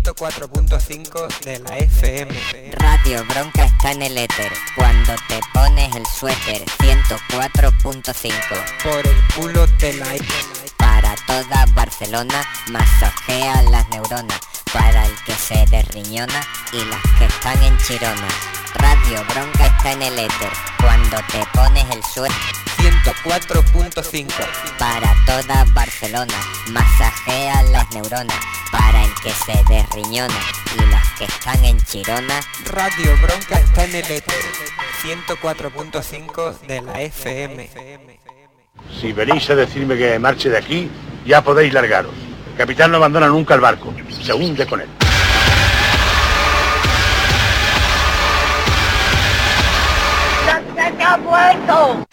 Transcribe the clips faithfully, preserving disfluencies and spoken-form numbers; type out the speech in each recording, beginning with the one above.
ciento cuatro punto cinco de la F M. Radio Bronca está en el éter. Cuando te pones el suéter, ciento cuatro punto cinco. Por el culo te la... Para toda Barcelona, masajea las neuronas. Para el que se desriñona y las que están en Chirona. Radio Bronca está en el éter. Cuando te pones el suéter, ciento cuatro punto cinco. Para toda Barcelona, masajea las neuronas. Para el que se desriñona y las que están en Chirona. Radio Bronca está en el éter. ciento cuatro punto cinco de la F M. Si venís a decirme que marche de aquí, ya podéis largaros. El capitán no abandona nunca el barco, se hunde con él. ¡Se ha muerto!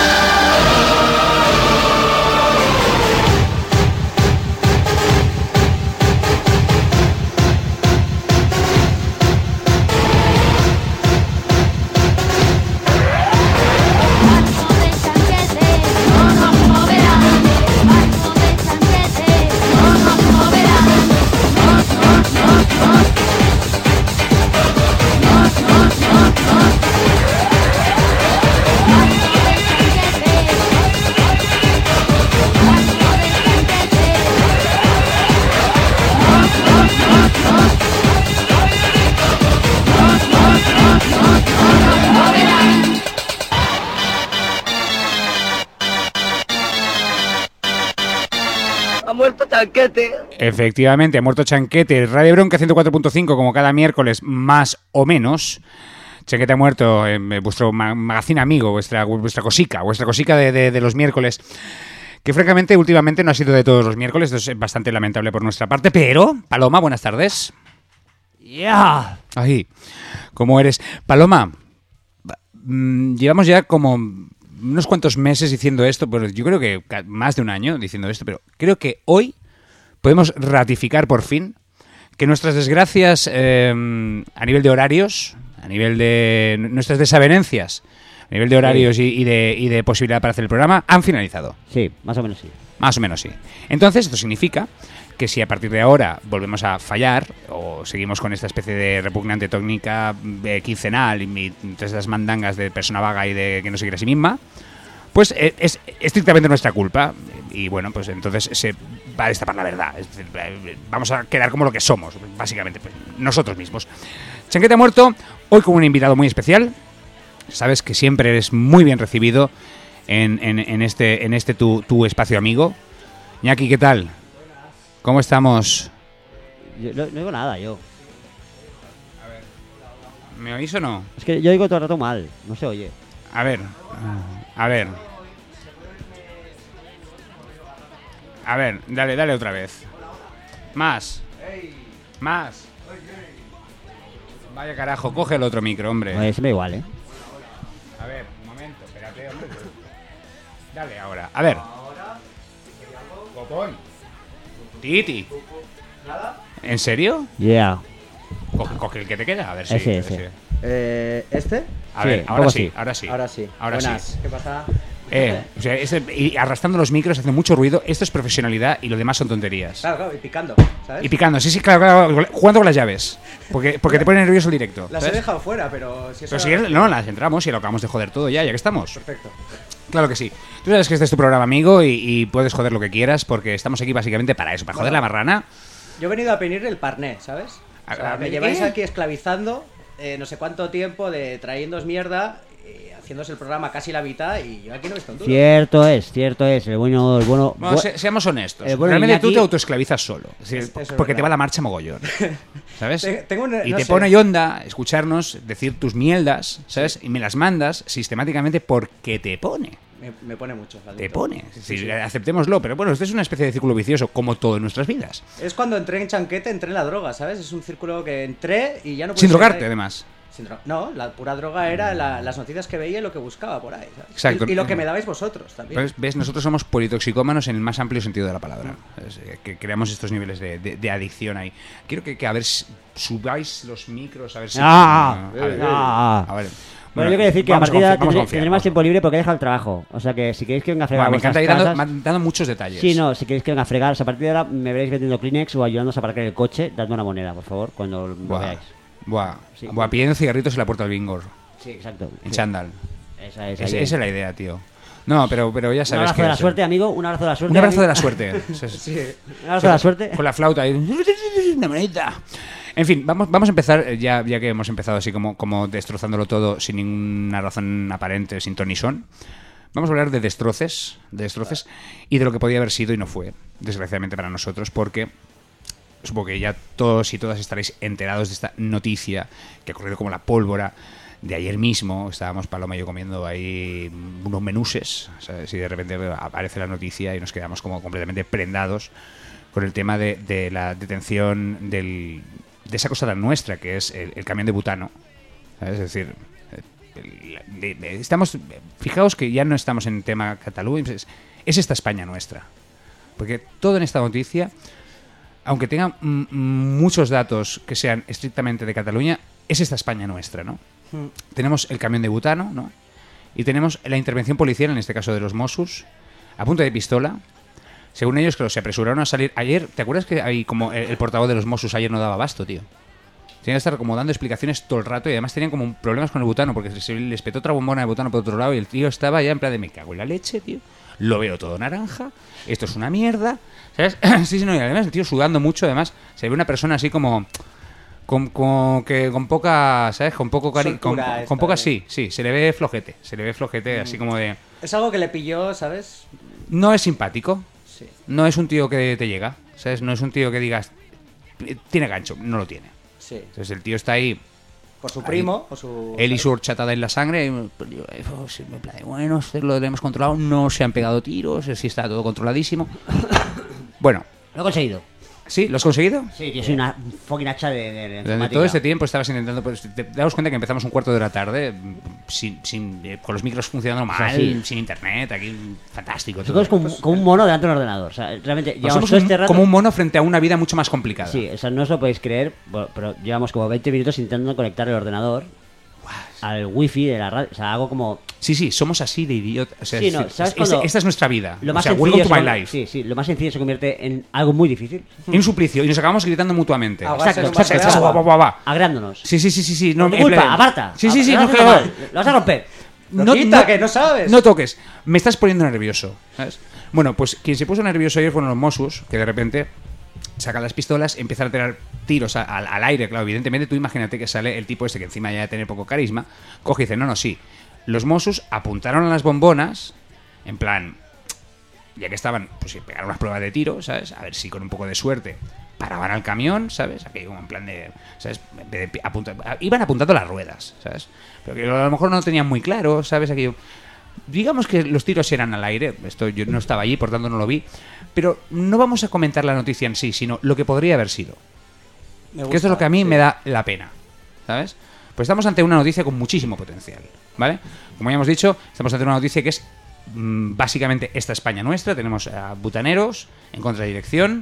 Ha muerto Chanquete. Efectivamente, ha muerto Chanquete. Radio Bronca ciento cuatro punto cinco, como cada miércoles, más o menos. Chanquete ha muerto, eh, vuestro ma- magazine amigo, vuestra, vuestra cosica, vuestra cosica de, de, de los miércoles. Que francamente, últimamente no ha sido de todos los miércoles, esto es bastante lamentable por nuestra parte, pero, Paloma, buenas tardes. Ya. Yeah. Ahí, ¿cómo eres? Paloma, mmm, llevamos ya como unos cuantos meses diciendo esto, pero yo creo que más de un año diciendo esto, pero creo que hoy podemos ratificar por fin que nuestras desgracias eh, a nivel de horarios, a nivel de nuestras desavenencias, a nivel de horarios sí. y, y, de, y de posibilidad para hacer el programa, han finalizado. Sí, más o menos sí. Más o menos sí. Entonces, esto significa que si a partir de ahora volvemos a fallar o seguimos con esta especie de repugnante técnica eh, quincenal y todas las mandangas de persona vaga y de que no se quiere a sí misma, pues eh, es estrictamente nuestra culpa. Y bueno, pues entonces se va a destapar la verdad. Es decir, vamos a quedar como lo que somos, básicamente, pues, nosotros mismos. Chanquete ha muerto, hoy con un invitado muy especial. Sabes que siempre eres muy bien recibido en, en, en este, en este tu, tu espacio amigo. Iñaki, ¿qué tal? ¿Cómo estamos? Yo, no, no digo nada, yo. A ver, ¿me oís o no? Es que yo digo todo el rato mal, no se oye. A ver, a ver. A ver, dale, dale otra vez. Más. Más. Vaya carajo, coge el otro micro, hombre. Oye, se me igual, ¿eh? A ver, un momento, espérate, hombre. Dale ahora, a ver. Copón. Titi. ¿En serio? Yeah. Coge, coge el que te queda, a ver si... Ese, a ver ese. si- Eh, ¿Este? A Sí, ver, un ahora poco sí, sí. ahora sí. Ahora sí. Ahora Buenas. sí. ¿Qué pasa? Eh, o sea, ese- y arrastrando los micros hace mucho ruido. Esto es profesionalidad y lo demás son tonterías. Claro, claro, y picando, ¿sabes? Y picando, sí, sí, claro, claro, jugando con las llaves. Porque, porque te pone nervioso el directo. Las he ¿sabes? dejado fuera, pero si eso Pero si era- no, las entramos y lo acabamos de joder todo ya, ya que estamos. Perfecto. Claro que sí. Tú sabes que este es tu programa, amigo, y, y puedes joder lo que quieras, porque estamos aquí básicamente para eso, para joder la marrana. Yo he venido a pedir el parné, ¿sabes? O sea, ¿A- a- me qué? lleváis aquí esclavizando eh, no sé cuánto tiempo de trayéndoos mierda, eh, haciéndose el programa casi la mitad y yo aquí no he visto un duro. Cierto es, cierto es. El bueno, el bueno. Bueno, bu- se- seamos honestos. Eh, bueno, Realmente tú Iñaki- te autoesclavizas solo. Es decir, Es- eso es porque te verdad. va la marcha mogollón. ¿Sabes? Te- tengo un- y no te sé. pone onda escucharnos decir tus mierdas, ¿sabes? Y me las mandas sistemáticamente porque te pone. Me, me pone mucho. Te Aldito. pone. Es Sí, decir, sí. aceptémoslo. Pero bueno, esto es una especie de círculo vicioso, como todo en nuestras vidas. Es cuando entré en Chanquete, entré en la droga, ¿sabes? Es un círculo que entré y ya no pude Sin salir de drogarte, ahí. además. Sin dro- no, la pura droga era la- las noticias que veía y lo que buscaba por ahí, ¿sabes? Exacto. Y, y lo que me dabais vosotros también. ¿Ves? ¿Ves? Nosotros somos politoxicómanos en el más amplio sentido de la palabra. Es, eh, que creamos estos niveles de, de- de adicción ahí. Quiero que, que a ver si subáis los micros, a ver si... Ah, a ver, ah. a ver. Bueno, yo quiero decir que a vamos partir de confi- ahora vamos a tendré, confiar, tendré vamos más tiempo libre porque he dejado el trabajo. O sea que si queréis que venga a fregar Bueno, me vuestras encanta ir dando, casas... ma- dando muchos detalles. Sí, no, si queréis que venga a fregar, o sea, a partir de ahora me veréis vendiendo Kleenex o ayudándonos a aparcar el coche, dadme una moneda, por favor, cuando lo Buah, veáis. buah, Sí. buah, pidiendo cigarritos en la puerta del Bingor, Sí, exacto. en Sí. chándal. Esa es, Es- ahí. esa es la idea, tío. No, pero, pero ya Un sabes abrazo que... de la es- suerte, amigo, un abrazo de la suerte. Un abrazo de la amigo. suerte. Un abrazo de la suerte. Con la flauta ahí. Una monedita. En fin, vamos, vamos a empezar, eh, ya, ya que hemos empezado así como, como destrozándolo todo sin ninguna razón aparente, sin ton ni son. Vamos a hablar de destroces, de destroces y de lo que podía haber sido y no fue, desgraciadamente para nosotros, porque supongo que ya todos y todas estaréis enterados de esta noticia que ha ocurrido como la pólvora de ayer mismo. Estábamos Paloma y yo comiendo ahí unos menuses, ¿sabes? Y de repente aparece la noticia y nos quedamos como completamente prendados con el tema de, de la detención del, de esa cosa tan nuestra que es el, el camión de butano, ¿sabes? Es decir, el- el- de- estamos, fijaos que ya no estamos en tema Cataluña, es, es esta España nuestra, porque todo en esta noticia, aunque tenga mm, muchos datos que sean estrictamente de Cataluña, es esta España nuestra, ¿no? Tenemos el camión de butano, ¿no? Y tenemos la intervención policial, en este caso de los Mossos, a punta de pistola. Según ellos, que se apresuraron a salir ayer. ¿Te acuerdas que hay como el, el portavoz de los Mossos ayer no daba abasto, tío? Tenían que estar como dando explicaciones todo el rato y además tenían como problemas con el butano porque se les petó otra bombona de butano por otro lado y el tío estaba ya en plan de me cago en la leche, tío. Lo veo todo naranja, esto es una mierda, ¿sabes? Sí, sí, no, y además el tío sudando mucho, además se ve una persona así como... Con, con, que, con poca, ¿sabes? Con poco cari con, Soltura con esta, poca, ¿eh? sí, sí, se le ve flojete, se le ve flojete así como de... Es algo que le pilló, ¿sabes? No es simpático, Sí. no es un tío que te llega, ¿sabes? No es un tío que digas, tiene gancho, no lo tiene. Sí. Entonces el tío está ahí, Por su primo o su... él y su horchatada en la sangre, y, pues, yo, eh, pues, en plan de, bueno, esto lo tenemos controlado, no se han pegado tiros, sí está todo controladísimo. Bueno, Lo he conseguido. ¿sí? ¿Lo has conseguido? Sí, tío, soy una fucking hacha de, de, de Durante informática. todo este tiempo estabas intentando, pues, te damos cuenta que empezamos un cuarto de la tarde mm, sin, sin, eh, con los micros funcionando mal, sí. sin internet, aquí fantástico. Nosotros todo. como, como un mono delante de un ordenador. O sea, realmente Pues llevamos somos todo un- este rato... como un mono frente a una vida mucho más complicada. Sí, o sea, no os lo podéis creer, bueno, pero llevamos como veinte minutos intentando conectar el ordenador al wifi de la radio. O sea, hago como... Sí, sí, somos así de idiotas. O sea, Sí, es no, decir, ¿sabes es- cuando esta es nuestra vida. Lo O más sea, sencillo welcome to se my con- life. Sí, sí, lo más sencillo se convierte en algo muy difícil. En un suplicio. Y nos acabamos gritando mutuamente. Ahogarse Exacto, en un vaso de exacto, Va, agua. va, va, va. Agrándonos. Sí, sí, sí, sí, sí. No, Por tu en culpa, plan- aparta. Sí, sí, sí. Lo No, has hecho claro. mal, lo vas a romper. No, quita, que no sabes. No toques. Me estás poniendo nervioso. ¿Sabes? Bueno, pues quien se puso nervioso ayer fueron los Mossos, que de repente sacan las pistolas, empiezan a tirar tiros a- al, al aire. Claro, evidentemente tú imagínate que sale el tipo este que encima ya de tener poco carisma, coge y dice, no, no, sí. Los Mossos apuntaron a las bombonas, en plan, ya que estaban, pues sí, pegaron unas pruebas de tiro, ¿sabes? A ver si con un poco de suerte paraban al camión, ¿sabes? Aquí como en plan de, ¿sabes? De- de apunta- iban apuntando las ruedas, ¿sabes? Pero que a lo mejor no lo tenían muy claro, ¿sabes? Aquí, digamos que los tiros eran al aire, esto yo no estaba allí, por tanto no lo vi, pero no vamos a comentar la noticia en sí, sino lo que podría haber sido. Me Que esto es lo que a mí sí. me da la pena, ¿sabes? Pues estamos ante una noticia con muchísimo potencial, ¿vale? Como ya hemos dicho, estamos ante una noticia que es mm, básicamente esta España nuestra. Tenemos a butaneros en contradirección,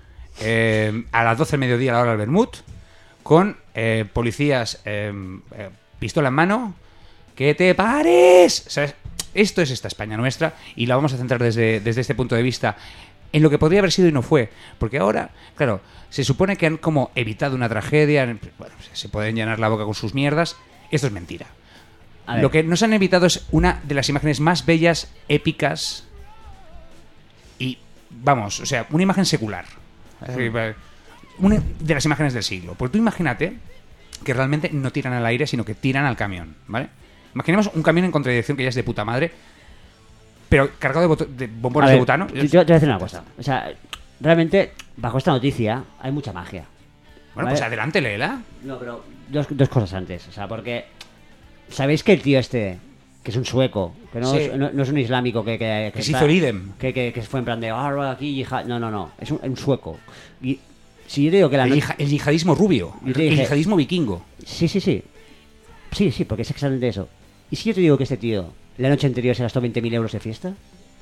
eh, a las doce del mediodía a la hora del Bermud, con eh, policías eh, eh, pistola en mano, ¡que te pares! ¿Sabes? Esto es esta España nuestra y la vamos a centrar desde, desde este punto de vista en lo que podría haber sido y no fue. Porque ahora, claro, se supone que han como evitado una tragedia, bueno, se pueden llenar la boca con sus mierdas. Esto es mentira. A ver. Lo que nos han evitado es una de las imágenes más bellas, épicas y, vamos, o sea, una imagen secular. Una de las imágenes del siglo. Pues tú imagínate que realmente no tiran al aire, sino que tiran al camión, ¿vale? Imaginemos un camión en contradirección que ya es de puta madre, pero cargado de, boto- de A bombones ver, de butano. Yo, yo te voy a decir una cosa. O sea, realmente, bajo esta noticia, hay mucha magia. Bueno, ¿vale? pues adelante, léela. No, pero dos, dos cosas antes. O sea, porque... ¿Sabéis que el tío este, que es un sueco, que no, Sí. es, no, no es un islámico que... Que, Que se está- hizo el idem. Que, que, que fue en plan de... "Ah, aquí, yihad". No, no, no. Es un, un sueco. Y si yo te digo que la El, noche... yija- el yihadismo rubio. Yo te El dije- yihadismo vikingo. Sí, sí, sí. Sí, sí, porque es exactamente eso. ¿Y si yo te digo que este tío, la noche anterior se gastó veinte mil euros de fiesta?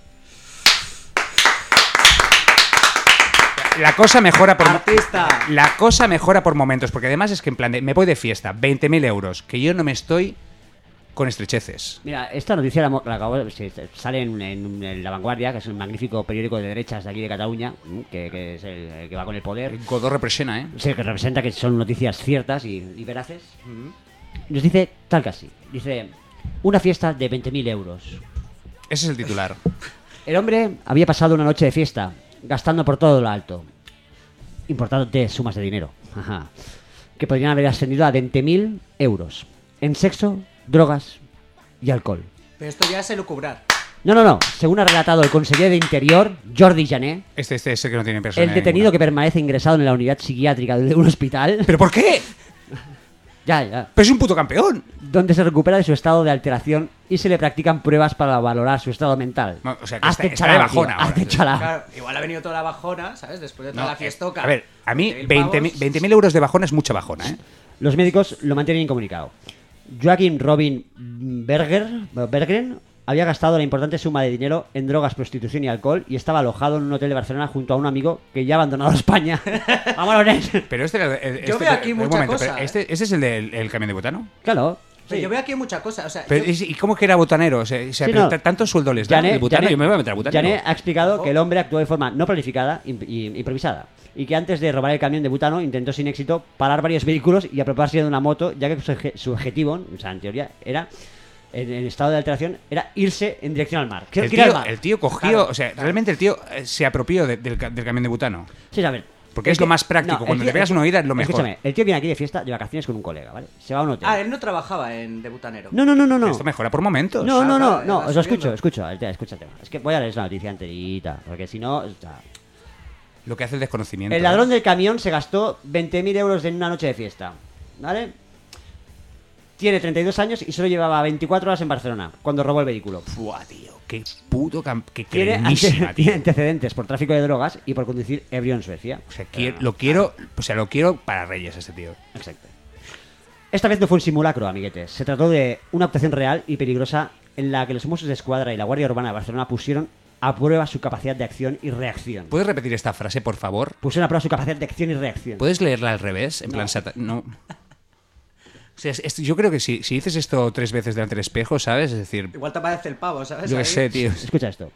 La cosa mejora por... Artista. La cosa mejora por momentos, porque además es que en plan de, me voy de fiesta, veinte mil euros, que yo no me estoy con estrecheces. Mira, esta noticia la, la acabo de- se- se- sale en, en- en La Vanguardia, que es un magnífico periódico de derechas de aquí de Cataluña, ¿m? que, que es el, el que va con el poder. Godó represiona, ¿eh? Sí, que representa que son noticias ciertas y, y veraces. Nos dice tal casi. Dice, una fiesta de veinte mil euros. Ese es el titular. El hombre había pasado una noche de fiesta, gastando por todo lo alto. Importantes sumas de dinero. Ajá. Que podrían haber ascendido a veinte mil euros. En sexo, drogas y alcohol. Pero esto ya es elucubrar. No, no, no. Según ha relatado el conseller de Interior, Jordi Jané, Este, este es el que no tiene persona. el detenido que permanece ingresado en la unidad psiquiátrica de un hospital, ¿Pero por qué? ya, ya, ¡Pero es un puto campeón! donde se recupera de su estado de alteración y se le practican pruebas para valorar su estado mental. No, o sea, que Hazte está- está de chalao, bajona tío, ahora. hazte chalao. Claro, igual ha venido toda la bajona, ¿sabes? Después de toda No, la fiestoca. A ver, a mí veinte mil veinte mil euros de bajona es mucha bajona, ¿eh? Los médicos lo mantienen incomunicado. Joaquín Robin Berger, Bergren había gastado la importante suma de dinero en drogas, prostitución y alcohol y estaba alojado en un hotel de Barcelona junto a un amigo que ya ha abandonado España. ¡Vámonos, Nen! Pero este era el- Yo este- veo aquí un mucha momento, cosa, pero este, ¿Este es el del el camión de butano? Claro. O sea, yo veo aquí mucha cosa. O sea, Pero, yo- ¿y, y cómo que era botanero? O sea, o sea, Sí, pero no. t- ¿tanto sueldo les da Jané, el butano? Jané- Yo me voy a meter a butanero. Jané ha explicado que el hombre actuó de forma no planificada y y improvisada y que antes de robar el camión de butano intentó sin éxito parar varios vehículos y apropiarse de una moto, ya que su, eje- su objetivo, o sea, en teoría, era, en, en estado de alteración, era irse en dirección al mar. El Quiero ir al tío, mar. el tío cogió, Claro, o sea, realmente el tío eh, se apropió de- del, ca- del camión de butano. Sí, a ver. Porque El es lo tío- más práctico, el cuando tío- te pegas una oída es lo mejor. Escúchame, el tío viene aquí de fiesta, de vacaciones con un colega, ¿vale? Se va a un hotel. Ah, él no trabajaba en de butanero. No, no, no, no, no. Esto mejora por momentos. No, no, no, Ah, no, va os lo subiendo. escucho, escucho, el tema, escucha el tema. Es que voy a leer la noticia enterita, porque si no... o sea, Lo que hace el desconocimiento. el ladrón del camión se gastó veinte mil euros en una noche de fiesta, ¿vale? Tiene treinta y dos años y solo llevaba veinticuatro horas en Barcelona, cuando robó el vehículo. Buah, tío, qué puto cam- qué Tiene, crenísima, ante- tío. tiene antecedentes por tráfico de drogas y por conducir ebrio en Suecia. O sea, quiero- lo quiero, o sea, lo quiero para Reyes este tío. Exacto. Esta vez no fue un simulacro, amiguetes. Se trató de una actuación real y peligrosa en la que los Mossos de Escuadra y la Guardia Urbana de Barcelona pusieron a prueba su capacidad de acción y reacción. ¿Puedes repetir esta frase, por favor? Pusieron a prueba su capacidad de acción y reacción. ¿Puedes leerla al revés? En plan, sata- no. O sea, es- es- yo creo que si, si dices esto tres veces delante del espejo, ¿sabes? Es decir, Igual te aparece el pavo, ¿sabes? yo qué Ahí. sé, tío. Escucha esto.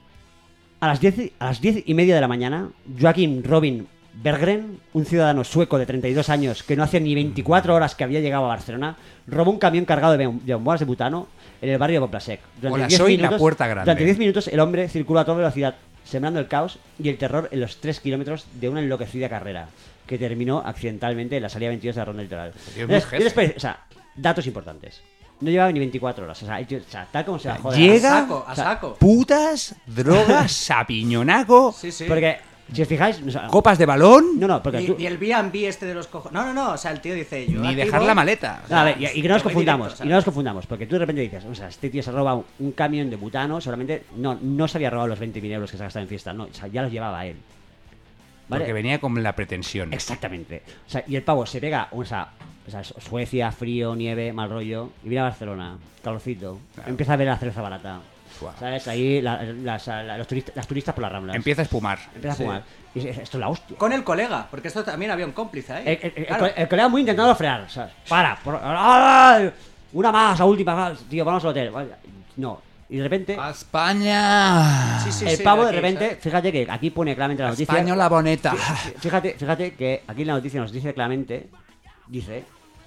A las diez, y- a las diez y media de la mañana, Joaquín Robin Berggren, un ciudadano sueco de treinta y dos años que no hacía ni veinticuatro horas que había llegado a Barcelona, robó un camión cargado de, bom- de bombonas de butano en el barrio de Poplasec. Durante Hola, diez soy la minutos- Puerta Grande. Durante diez minutos el hombre circuló a toda velocidad, sembrando el caos y el terror en los tres kilómetros de una enloquecida carrera, que terminó accidentalmente en la salida veintidós de la ronda litoral. Tío, es muy Entonces, jefe. ¿qué les parece? O sea, datos importantes. No llevaba ni veinticuatro horas. O sea, el tío- o sea, tal como se bajó de la- Llega, A saco, a o sea, saco. putas, drogas, sapiñonaco, Sí, sí. Porque, si os fijáis... o sea, copas de balón, no, no, porque Ni, tú... ni el B and B este de los cojones. No, no, no. O sea, el tío dice yo. ni aquí dejar voy- la maleta. No, a ver, y, y que no nos Voy confundamos, directo, y no nos confundamos, porque tú de repente dices, o sea, este tío se roba un, un camión de butano, solamente, no, no se había robado los veinte mil euros que se ha gastado en fiesta, no, o sea, ya los llevaba él. ¿Vale? Porque venía con la pretensión. Exactamente. O sea, y el pavo se pega, o sea, o sea, Suecia, frío, nieve, mal rollo, y viene a Barcelona, calorcito, Claro. empieza a ver la cerveza barata. Buah. ¿Sabes? Ahí la- las, la- los turistas, las turistas por las ramblas. Empieza a espumar. Empieza a Sí. fumar. Y dice, esto es la hostia. Con el colega, porque esto también había un cómplice ahí. El, el- el- Claro. el colega muy intentando frenar, o sea, para, por- ¡ay! Una más, la última más, tío, vamos al hotel. Vaya, no, y de repente, ¡A España! Sí, sí, el sí, pavo de aquí, repente, ¿sabes? fíjate que aquí pone claramente la ¡A noticia. España la boneta! Fíjate, fíjate que aquí en la noticia nos dice claramente, dice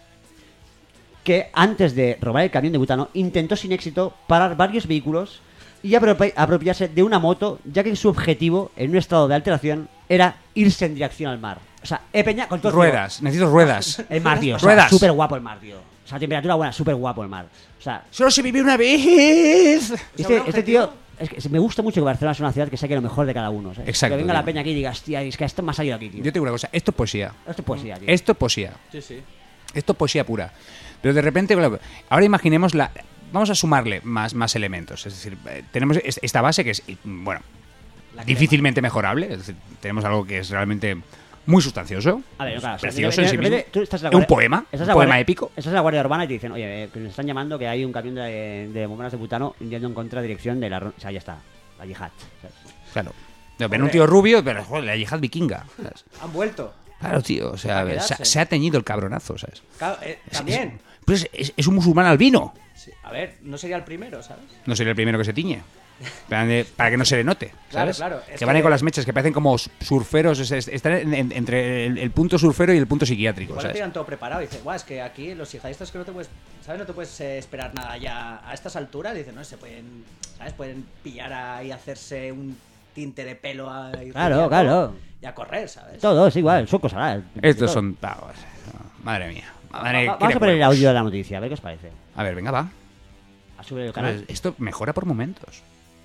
que antes de robar el camión de butano intentó sin éxito parar varios vehículos y apropi- apropiarse de una moto, ya que su objetivo en un estado de alteración era irse en dirección al mar. O sea, eh, Peña, con todo Ruedas, necesito ruedas. el mar, tío. O sea, Ruedas. súper guapo el mar, tío. O sea, temperatura buena, súper guapo el mar. O sea, Solo se vive una vez. este, un este tío... objetivo. Es que me gusta mucho que Barcelona sea una ciudad que saque lo mejor de cada uno. ¿sabes? Exacto, Que venga la tío. peña aquí y diga, hostia, es que esto me ha salido aquí, tío. Yo te digo una cosa, esto es poesía. Esto es poesía, tío. Esto es poesía. Sí, sí. Esto es poesía pura. Pero de repente, claro, ahora imaginemos la. Vamos a sumarle más, más elementos. Es decir, eh, tenemos es- esta base que es, y, bueno, La crema. difícilmente mejorable. Es decir, tenemos algo que es realmente muy sustancioso. A ver, claro, o sea, precioso de- en sí de repente mismo. tú estás en la Es un guardia- poema. estás en Un la poema guardia- épico. Estás en la Guardia Urbana y te dicen, oye, eh, que nos están llamando que hay un camión de, de bombonas de butano yendo en contradirección de la... ro- O sea, ya está, la yihad. ¿sabes? Claro. No, ven un tío rubio, pero joder, la yihad vikinga. ¿sabes? Han vuelto. Claro, tío. O sea, Para se, quedarse. se ha teñido el cabronazo, ¿sabes? Claro, eh, también. pues es, es un musulmán albino. Sí. A ver, no sería el primero, ¿sabes? No sería el primero que se tiñe. Para, de- para que no se le note, ¿sabes? Claro, claro, es que van ahí que- con las mechas que parecen como surferos. o sea, están en- en- entre el, el punto surfero y el punto psiquiátrico, Igual lo ¿sabes? tiran todo preparado y dice, guau, es que aquí los yihadistas que no te puedes, ¿sabes? No te puedes eh, esperar nada ya a estas alturas. Dicen, no, se pueden, ¿sabes? Pueden pillar ahí y hacerse un tinte de pelo a, y Claro, rubio claro. y a correr, ¿sabes? Todo es igual, suecos ahora. Estos son pavos. Madre mía. Madre, Va- quiere Vamos a poner el huevos. audio de la noticia, a ver qué os parece. A ver, venga, va. A subir el Claro, canal. esto mejora por momentos.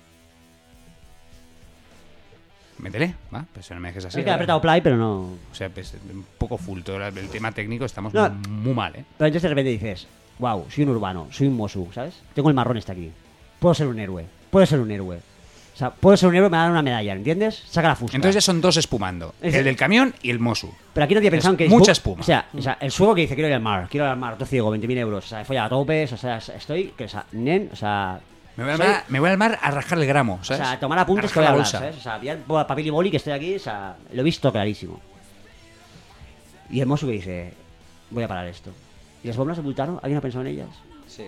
Métele, va, pues no me dejes así. Sí, que he ahora. apretado play, pero no. O sea, pues, un poco full todo el el tema técnico, estamos No. muy mal, ¿eh? Pero entonces de repente dices, wow, soy un urbano, soy un mosu, ¿sabes? Tengo el marrón este aquí. Puedo ser un héroe, puedo ser un héroe. O sea, puedo ser un héroe, me dan una medalla, ¿entiendes? Saca la fusta. Entonces ya son dos espumando. Es- El del camión y el Mosu. Pero aquí nadie ha pensado es que... mucha espuma. O sea, o sea, el suego que dice, quiero ir al mar, quiero ir al mar, todo ciego, veinte mil euros. O sea, folla a topes, o sea, estoy... Que, o sea, nen, o sea... Me voy, al soy- mar, me voy al mar a rajar el gramo, O ¿sabes? sea, tomar apuntes A que voy a rajar la hablar, bolsa. ¿sabes? O sea, pillar papel y boli que estoy aquí, o sea, lo he visto clarísimo. Y el mozo que dice, voy a parar esto. ¿Y las bombas de butano? ¿Alguien ha pensado en ellas? Sí.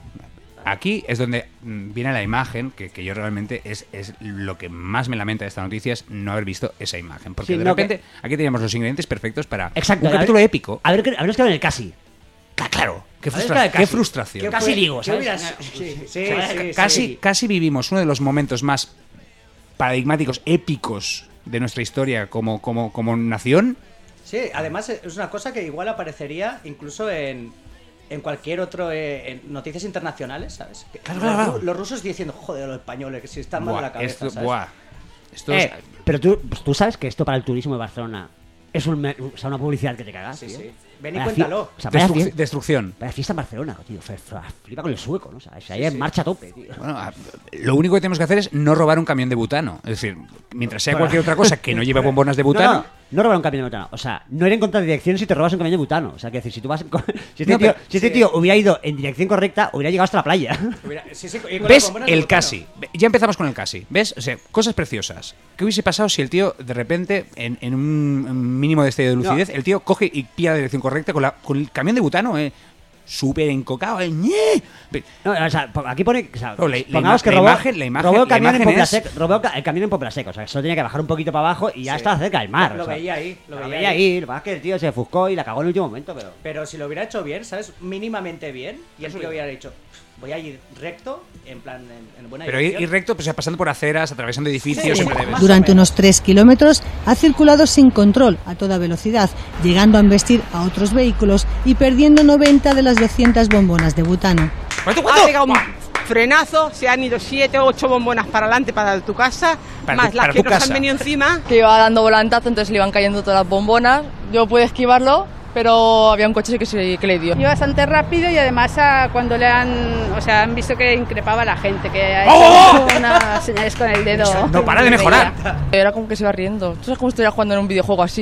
Aquí es donde mm, viene la imagen, que, que yo realmente es, es lo que más me lamenta de esta noticia, es no haber visto esa imagen. Porque Sí, de no, repente aquí teníamos los ingredientes perfectos para Exacto. un a ver- capítulo épico. A ver, a ver, nos quedado en el casi. Ah, claro, qué, A ver, frustra- claro, qué casi. frustración. Qué Casi digo, ¿Qué ¿sabes? hubieras- Sí, sí, ¿sabes? sí, casi, sí. casi vivimos uno de los momentos más paradigmáticos, épicos de nuestra historia como, como, como nación. Sí, además es una cosa que igual aparecería incluso en, en cualquier otro eh, en noticias internacionales, ¿sabes? Que Claro, los, claro, ru- claro. los rusos diciendo, joder, los españoles, que si están mal de Buah, la cabeza, esto, ¿sabes? buah, esto es- Eh, pero tú, pues tú sabes que esto para el turismo de Barcelona es un, me- o sea, una publicidad que te cagas, Sí, tío. sí. Ven y Vaya cuéntalo. fie- O sea, vaya destruc- fiesta, destrucción. vaya fiesta en Barcelona, tío. Fe- fe- Flipa con el sueco, ¿no? O sea, o sea, ahí en marcha a tope, tío. Bueno, a- lo único que tenemos que hacer es no robar un camión de butano. Es decir, mientras sea cualquier otra cosa que no lleve bombonas de butano. No, no, no robar un camión de butano. O sea, no ir en contra de dirección si te robas un camión de butano. O sea, que decir, si tú vas. en co- Si este, No, tío, pero- si este sí. tío hubiera ido en dirección correcta, hubiera llegado hasta la playa. Hubiera- sí, sí, y con las ¿Ves? bombonas de El butano. casi. Ya empezamos con el casi. ¿Ves? O sea, cosas preciosas. ¿Qué hubiese pasado si el tío, de repente, en, en un mínimo de estado de lucidez, el tío coge y pilla la dirección correcta con, la, con el camión de butano, eh? Súper encocado, eh. ¡ñe! Pe- No, o sea, po- aquí pone. O sea, No, la- la pongamos ima- que la robó, imagen- la imagen- robó el la camión en imagen Popla es- Seca. Robó ca- el camión en Popla Seca. O sea, solo tenía que bajar un poquito para abajo y ya Sí. estaba cerca del mar. Lo o sea. veía ahí, lo Lo veía veía ahí. ahí. Lo que pasa es que el tío se ofuscó y la cagó en el último momento, pero. Pero si lo hubiera hecho bien, ¿sabes? Mínimamente bien, y el tío hubiera dicho, voy a ir recto, en plan, en, en buena Pero ir, dirección. ir recto, pues, o sea, pasando por aceras, atravesando edificios, Sí, siempre debe. más Durante o menos. unos tres kilómetros ha circulado sin control a toda velocidad, llegando a embestir a otros vehículos y perdiendo noventa de las doscientas bombonas de butano. ¿Cuánto, Ha cuánto? pegado un frenazo, se han ido siete o ocho bombonas para adelante para tu casa, Para más tu- las para que tu nos casa. han venido encima. Que iba dando volantazo, entonces le iban cayendo todas las bombonas. Yo pude esquivarlo, pero había un coche que, se, que le dio. Iba bastante rápido y además ah, cuando le han, o sea, han visto que increpaba a la gente, que ha ¡Oh! hecho unas señales con el dedo. No para de mejorar. Era como que se iba riendo. ¿Tú sabes cómo estuviera jugando en un videojuego así?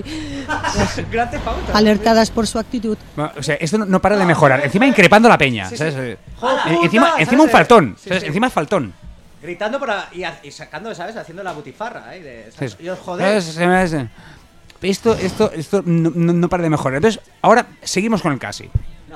Grand Theft Auto. Alertadas por su actitud, Bueno, o sea, esto no, no para de mejorar. Encima increpando a la peña, Sí, ¿sabes? sí. Eh, ¡Joder, eh, puta! encima, ¿sabes? encima un faltón, Sí, ¿sabes? sí. Encima faltón. Gritando para, y, ha- y sacando, ¿sabes? Haciendo la butifarra, ¿eh? De, ¿sabes? ¿sabes? Y os joder. ¿Sabes? ¿Sabes? Esto, esto, esto no, no- no para de mejorar. Entonces, ahora seguimos con el casi.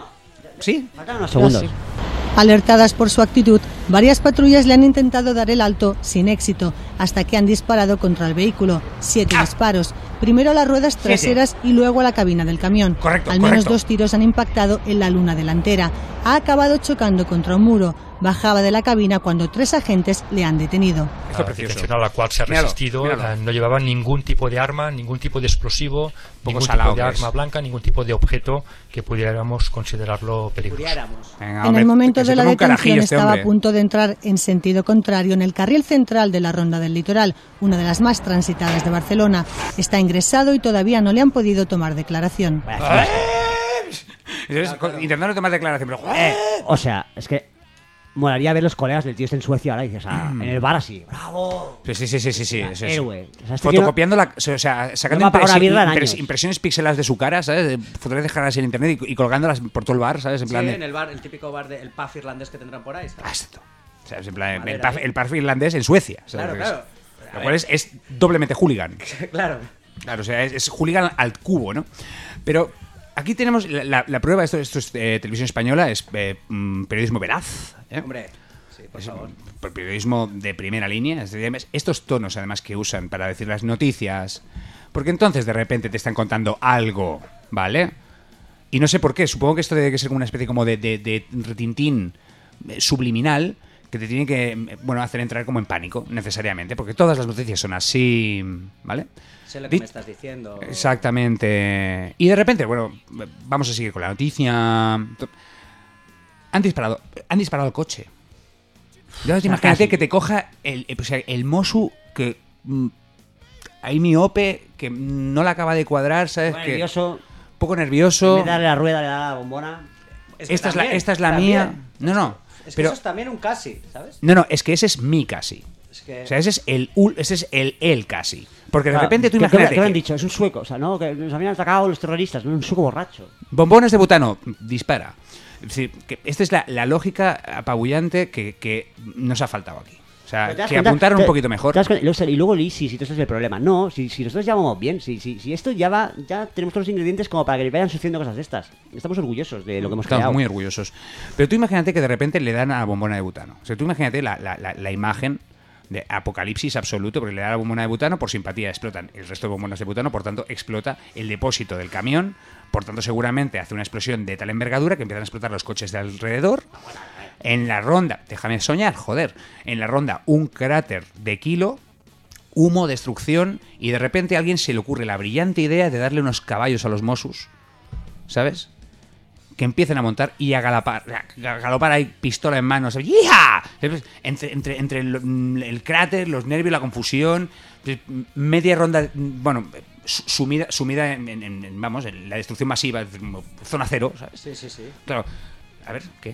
¿Sí? Faltan unos segundos. sí. alertadas por su actitud, varias patrullas le han intentado dar el alto sin éxito, hasta que han disparado contra el vehículo. Siete disparos. Primero a las ruedas traseras y luego a la cabina del camión. Correcto, Al menos correcto. dos tiros han impactado en la luna delantera. Ha acabado chocando contra un muro. Bajaba de la cabina cuando tres agentes le han detenido. Esto es precioso. dirección a la cual se ha Míralo, resistido, míralo. eh, no llevaba ningún tipo de arma, ningún tipo de explosivo, ningún salado tipo de que es. arma blanca, ningún tipo de objeto que pudiéramos considerarlo peligroso. Pudiéramos. Venga, En hombre, el momento que se de la tome un carajillo detención este estaba hombre. a punto de entrar en sentido contrario en el carril central de la Ronda del Litoral, una de las más transitadas de Barcelona. Está ingresado y todavía no le han podido tomar declaración. ¡Eh! Entonces, con- intentando tomar declaración, pero ¡joder! Eh, o sea, es que molaría ver los colegas del tío este en Suecia ahora y dices, ah, en el bar así, bravo, Sí, sí, sí, sí, sí, sí, sí, sí. héroe. O sea, este tío no- Fotocopiando la, o sea, sacando No me ha pagado impresi- una birra en impres- años. impresiones pixeladas de su cara, ¿sabes? De fotografías dejarlas en internet y, y colgándolas por todo el bar, ¿sabes? En Sí, plan de, en el bar, el típico bar del pub irlandés que tendrán por ahí, Ah, ¿sabes? esto. ¿Sabes? En plan, el, Madera pub, ahí. el pub irlandés en Suecia, ¿sabes? Claro, claro. Lo cual es, es doblemente hooligan. Claro. Claro, o sea, es, es hooligan al cubo, ¿no? Pero aquí tenemos la, la, la prueba, esto, esto es eh, televisión española, es eh, mm, periodismo veraz. ¿eh? Hombre, sí, por es, favor. Por periodismo de primera línea. Es decir, estos tonos, además, que usan para decir las noticias. Porque entonces, de repente, te están contando algo, ¿vale? Y no sé por qué. Supongo que esto debe ser como una especie como de, de, de retintín subliminal que te tiene que, bueno, hacer entrar como en pánico, necesariamente. Porque todas las noticias son así, ¿vale? Sé lo que me estás diciendo. Exactamente. Y de repente, bueno, vamos a seguir con la noticia. Han disparado, han disparado el coche. Entonces, imagínate que te coja el, el, o sea, el Mosu que mm, hay miope, que no le acaba de cuadrar, ¿sabes? Poco que nervioso. Poco nervioso. En vez de darle la rueda, le da la bombona. Es que esta, también, es la, esta es la también. mía. No, no. Es que pero, eso es también un casi, ¿sabes? No, no, es que ese es mi casi. Es que... O sea, ese es el ese es el el casi. Porque de Claro, repente tú ¿qué- imagínate. ¿Qué, qué me han que dicho? Es un sueco, o sea, ¿no? Que nos habían atacado los terroristas, no un sueco borracho. bombones de butano, dispara. Es decir, que esta es la, la lógica apabullante que, que nos ha faltado aquí. O sea, Pero te das que cuenta- apuntaron te- un poquito mejor. te das cuenta- y luego- y luego el ISIS y todo eso es el problema. No, si, si nosotros ya vamos bien, si, si, si esto ya va, ya tenemos todos los ingredientes como para que vayan sucediendo cosas de estas. Estamos orgullosos de lo que hemos Estamos creado. muy orgullosos. Pero tú imagínate que de repente le dan a la bombona de butano. O sea, tú imagínate la, la, la, la imagen de apocalipsis absoluto, porque le dan la bombona de butano, por simpatía explotan el resto de bombonas de butano, por tanto explota el depósito del camión, por tanto seguramente hace una explosión de tal envergadura que empiezan a explotar los coches de alrededor. En la ronda, déjame soñar, joder, en la ronda un cráter de kilo, humo, destrucción, y de repente a alguien se le ocurre la brillante idea de darle unos caballos a los Mossos, ¿sabes? Que empiecen a montar y a galopar, a galopar ahí, pistola en mano, ¿sabes? ¡Ya! Entre, entre, entre el, el cráter, los nervios, la confusión, media ronda, bueno, sumida, sumida en, en, en, vamos, en la destrucción masiva, zona cero, ¿sabes? Sí, sí, sí. Claro, a ver, ¿qué?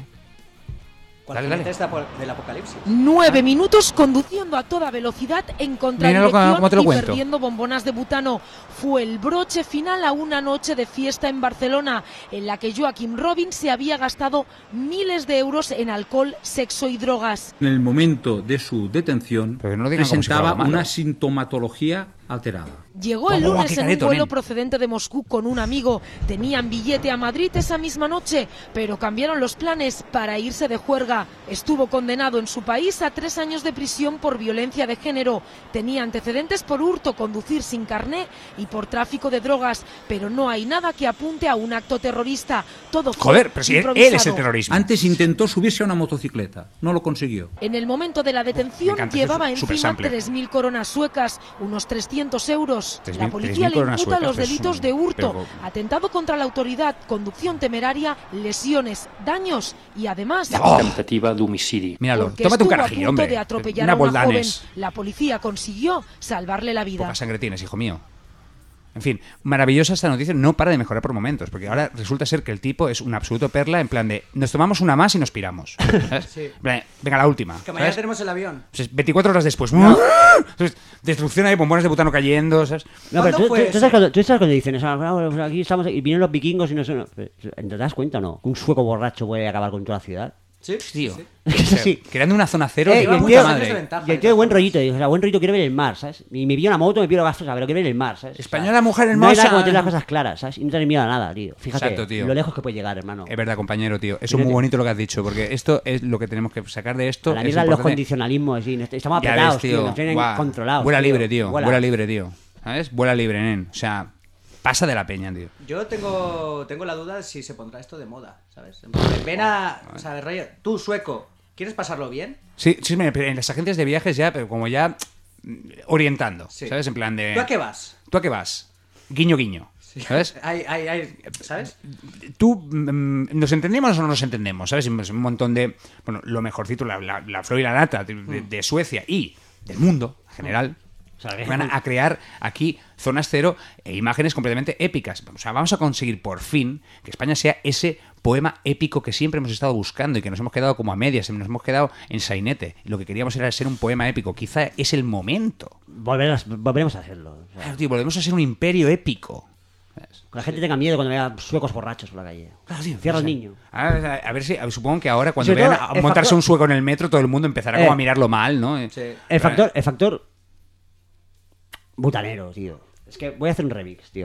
¿Cuál Dale, fue dale. el test de- del apocalipsis? Nueve minutos conduciendo a toda velocidad en Míralo contradirección cómo te lo y cuento. perdiendo bombonas de butano. Fue el broche final a una noche de fiesta en Barcelona, en la que Joaquim Robin se había gastado miles de euros en alcohol, sexo y drogas. En el momento de su detención Pero que no lo digan como si fuera presentaba algo malo. una sintomatología alterada. Llegó el Vamos, lunes qué en un careto, vuelo nen. procedente de Moscú con un amigo. Tenían billete a Madrid esa misma noche, pero cambiaron los planes para irse de juerga. Estuvo condenado en su país a tres años de prisión por violencia de género. Tenía antecedentes por hurto, conducir sin carné y por tráfico de drogas, pero no hay nada que apunte a un acto terrorista. Todo fue Joder, pero si él, él es el improvisado. terrorismo. Antes intentó subirse a una motocicleta, no lo consiguió. En el momento de la Me detención encanta, llevaba es un encima supersample. tres mil coronas suecas, unos trescientos euros. tres La mil- policía tres mil le coronas imputa suecas, los es delitos un- de hurto, pero- atentado contra la autoridad, conducción temeraria, lesiones, daños y además... Temptativa de homicidio. Míralo, porque tómate un estuvo a carajillo, punto hombre. de atropellar Una a una joven. Boldanes. La policía consiguió salvarle la vida. Poca sangre tienes, hijo mío. En fin, maravillosa esta noticia, no para de mejorar por momentos, porque ahora resulta ser que el tipo es un absoluto perla en plan de nos tomamos una más y nos piramos. ¿Sabes? Sí. En plan, venga, la última. Que mañana ¿sabes? tenemos el avión. Pues veinticuatro horas después. ¿Sabes? Destrucción ahí, bombones de butano cayendo, ¿sabes? No, pero ¿Cuándo tú, fue tú- tú eso? sabes cuando, tú sabes cuando dicen eso, "Ah, pues aquí estamos y vienen los vikingos y no sé, no". ¿Te das cuenta o no? Que un sueco borracho puede acabar con toda la ciudad. Sí, Tío. sí. Es que es O sea, así. creando una zona cero Eh, de y el puta tío- madre. de ventaja, Y el tío de buen rollito, digo, o sea, buen rollito quiere ver el mar, ¿sabes? Y me pillo una moto, me pillo gastos, pero quiere ver el mar, ¿sabes? Española, mujer No hay nada hermosa. como tener las cosas claras, ¿sabes? Y no tener miedo a nada, tío. Fíjate Exacto, tío. lo lejos que puede llegar, hermano. Es verdad, compañero, tío. Eso es Fíjate. muy bonito lo que has dicho, porque esto es lo que tenemos que sacar de esto. A la es mierda los importante. condicionalismos, sí, estamos Ya apretados, ves, tío. tío. Nos tienen Guau. controlados. Vuela tío. libre, tío. Vuela. Vuela libre, tío. ¿Sabes? Vuela libre, nen. O sea, pasa de la peña, tío. Yo tengo, tengo la duda de si se pondrá esto de moda, ¿sabes? En plan, ven a... O sea, rollo, tú, sueco, ¿quieres pasarlo bien? Sí, sí, mira, pero en las agencias de viajes ya, pero como ya mm, orientando, Sí. ¿sabes? En plan de... ¿Tú a qué vas? ¿Tú a qué vas? Guiño, guiño. ¿Sabes? Hay, hay, hay, ¿sabes? Tú, mm, ¿nos entendemos o no nos entendemos? ¿Sabes? Es un montón de... Bueno, lo mejorcito, la, la, la flor y la nata de, de- de Suecia y del mundo en general. O sea, que- Van a, a crear aquí zonas cero e imágenes completamente épicas. O sea, vamos a conseguir por fin que España sea ese poema épico que siempre hemos estado buscando y que nos hemos quedado como a medias, nos hemos quedado en sainete. Lo que queríamos era ser un poema épico. Quizá es el momento. Volveremos, volveremos a hacerlo. O sea, Claro, tío, volvemos a ser un imperio épico. ¿Sabes? que la gente tenga miedo cuando vea suecos borrachos por la calle. Claro, tío, Cierra o el sea, niño. A ver, a ver si, a ver, supongo que ahora cuando Sobre vean todo, a el montarse factor- un sueco en el metro, todo el mundo empezará como Eh. a mirarlo mal, ¿no? Sí. El factor, el factor butanero, tío. Es que voy a hacer un remix, tío, ¿vale?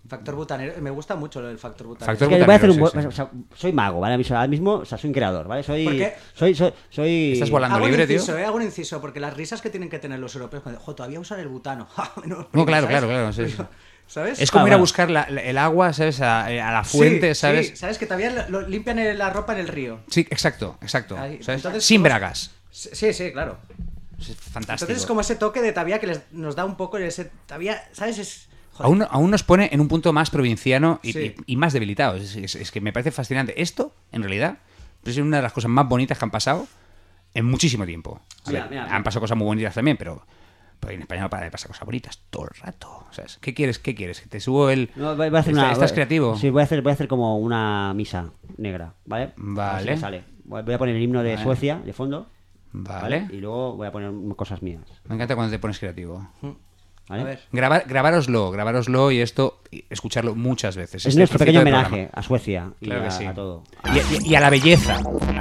Factor butanero, me gusta mucho lo del factor butanero. Factor Es que voy a hacer un sí, buen- sí. o sea, soy mago, ¿vale? Ahora mismo, o sea, soy un creador, ¿vale? Soy, ¿Por qué? soy, soy, soy... Estás volando Hago un libre, tío. inciso, eh, hago un inciso, porque las risas que tienen que tener los europeos cuando, jo, todavía usan el butano. no, No, claro, ¿sabes? claro, claro. sí, sí. ¿Sabes? Es como Ah, ir a bueno. buscar la- la- el agua, ¿sabes? A, a la fuente, Sí, ¿sabes? sí, ¿sabes? Que todavía lo, lo limpian el- la ropa en el río. Sí, exacto, exacto. Ahí, ¿sabes? entonces, Sin ¿cómo- bragas. Sí, sí, claro. Es fantástico. Entonces es como ese toque de todavía que les, nos da un poco ese... Todavía, ¿sabes? Es... joder. Aún, aún nos pone en un punto más provinciano y, Sí. y- y más debilitado. Es, es- es que me parece fascinante. Esto, en realidad, es una de las cosas más bonitas que han pasado en muchísimo tiempo. A Mira, ver, mira, han mira. pasado cosas muy bonitas también, pero, pero en España no para de pasar cosas bonitas todo el rato. ¿Sabes? ¿Qué quieres? ¿Qué quieres? ¿Que te subo el...? No, voy voy a hacer ¿Estás, una... estás creativo? Sí, voy a hacer, voy a hacer como una misa negra, ¿vale? Vale. A ver si me sale. Voy voy a poner el himno de Vale. Suecia de fondo. Vale. Y luego voy a poner cosas mías. Me encanta cuando te pones creativo. ¿Vale? A ver. Grabar, grabároslo, grabároslo y esto, y escucharlo muchas veces. Es Este nuestro trocito pequeño de homenaje programa. a Suecia y Claro a, que sí. a todo. Y, y- y a la belleza.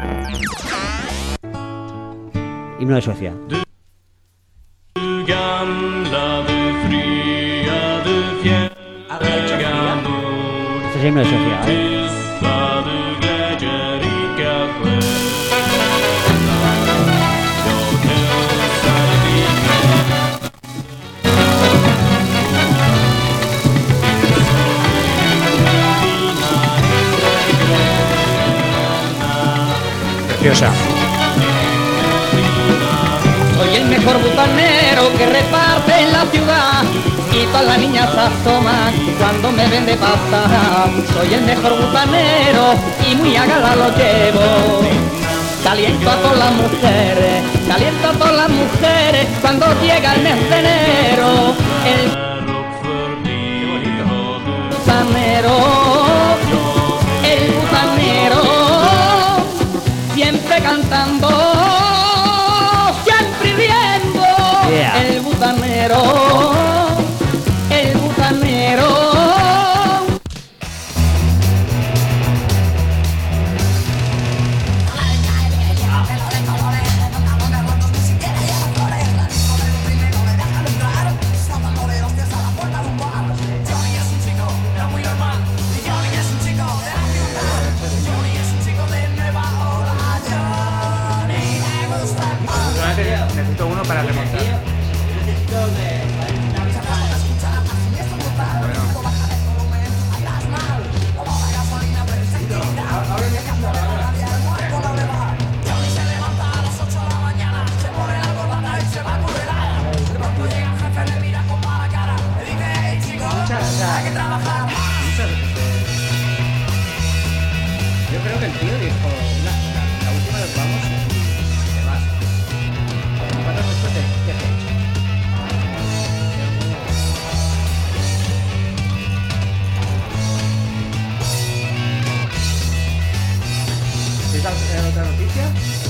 Himno de Suecia. Este es el himno de Suecia, ¿vale? Preciosa. Soy el mejor butanero que reparte en la ciudad y todas las niñas se asoman cuando me ven de pasar. Soy el mejor butanero y muy a gala lo llevo. Caliento a todas las mujeres, caliento a todas las mujeres cuando llega el mes de enero. El butanero, el butanero, siempre cantando, siempre riendo. Yeah. El butanero, el butanero. Necesito uno para remontar. Yo creo que el tío dijo, la, la, la última vez vamos, te vas. Cuatro después de ¿qué has hecho? ¿Tienes al- otra noticia?